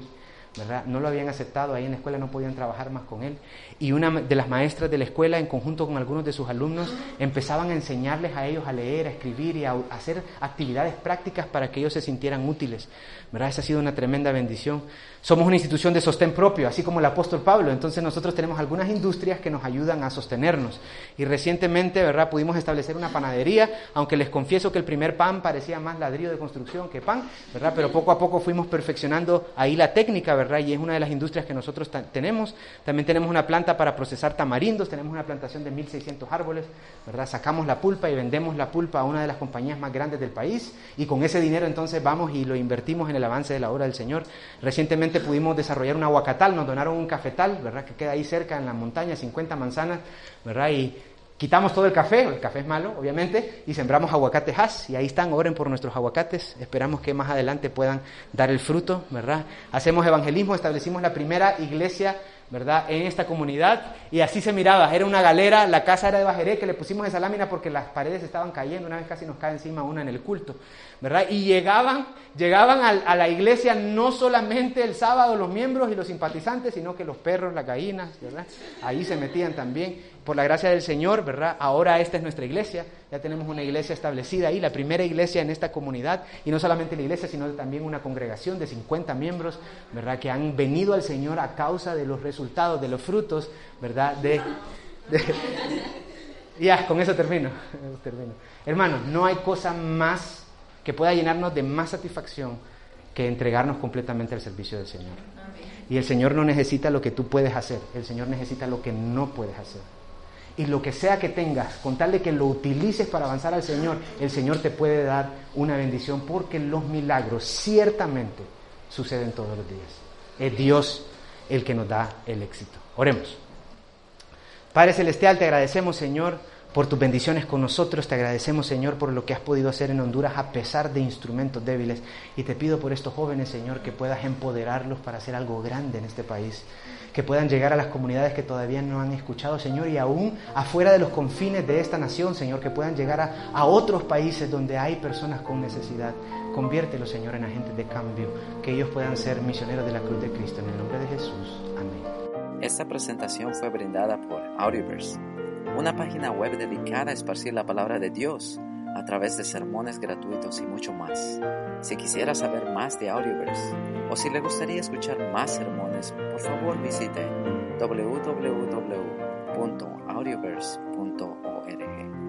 ¿verdad? No lo habían aceptado, ahí en la escuela no podían trabajar más con él. Y una de las maestras de la escuela, en conjunto con algunos de sus alumnos, empezaban a enseñarles a ellos a leer, a escribir y a hacer actividades prácticas para que ellos se sintieran útiles, ¿verdad? Esa ha sido una tremenda bendición. Somos una institución de sostén propio, así como el apóstol Pablo, entonces nosotros tenemos algunas industrias que nos ayudan a sostenernos. Y recientemente, ¿verdad?, pudimos establecer una panadería, aunque les confieso que el primer pan parecía más ladrillo de construcción que pan, ¿verdad? Pero poco a poco fuimos perfeccionando ahí la técnica, ¿verdad? Y es una de las industrias que nosotros ta- tenemos. También tenemos una planta para procesar tamarindos, tenemos una plantación de mil seiscientos árboles, ¿verdad? Sacamos la pulpa y vendemos la pulpa a una de las compañías más grandes del país, y con ese dinero entonces vamos y lo invertimos en el avance de la obra del Señor. Recientemente pudimos desarrollar un aguacatal, nos donaron un cafetal, ¿verdad?, que queda ahí cerca en la montaña, cincuenta manzanas, ¿verdad? Y quitamos todo el café, el café es malo, obviamente, y sembramos aguacates Hass, y ahí están, oren por nuestros aguacates, esperamos que más adelante puedan dar el fruto, ¿verdad? Hacemos evangelismo, establecimos la primera iglesia, ¿verdad?, en esta comunidad, y así se miraba, era una galera, la casa era de Bajeré, que le pusimos esa lámina porque las paredes estaban cayendo, una vez casi nos cae encima una en el culto, ¿verdad? Y llegaban, llegaban a, a la iglesia no solamente el sábado los miembros y los simpatizantes, sino que los perros, las gallinas, ¿verdad? Ahí se metían también. Por la gracia del Señor, ¿verdad? Ahora esta es nuestra iglesia, ya tenemos una iglesia establecida ahí, la primera iglesia en esta comunidad, y no solamente la iglesia, sino también una congregación de cincuenta miembros, ¿verdad?, que han venido al Señor a causa de los resultados, de los frutos, ¿verdad?, de... de ya, con eso termino, termino. Hermanos, no hay cosa más que pueda llenarnos de más satisfacción que entregarnos completamente al servicio del Señor. Y el Señor no necesita lo que tú puedes hacer, el Señor necesita lo que no puedes hacer. Y lo que sea que tengas, con tal de que lo utilices para avanzar al Señor, el Señor te puede dar una bendición, porque los milagros ciertamente suceden todos los días. Es Dios el que nos da el éxito. Oremos. Padre Celestial, te agradecemos, Señor, por tus bendiciones con nosotros. Te agradecemos, Señor, por lo que has podido hacer en Honduras a pesar de instrumentos débiles. Y te pido por estos jóvenes, Señor, que puedas empoderarlos para hacer algo grande en este país. Que puedan llegar a las comunidades que todavía no han escuchado, Señor, y aún afuera de los confines de esta nación, Señor, que puedan llegar a, a otros países donde hay personas con necesidad. Conviértelos, Señor, en agentes de cambio, que ellos puedan ser misioneros de la cruz de Cristo. En el nombre de Jesús. Amén. Esta presentación fue brindada por Audioverse, una página web dedicada a esparcir la palabra de Dios a través de sermones gratuitos y mucho más. Si quisiera saber más de Audioverse o si le gustaría escuchar más sermones, por favor visite doble u doble u doble u punto audioverse punto org.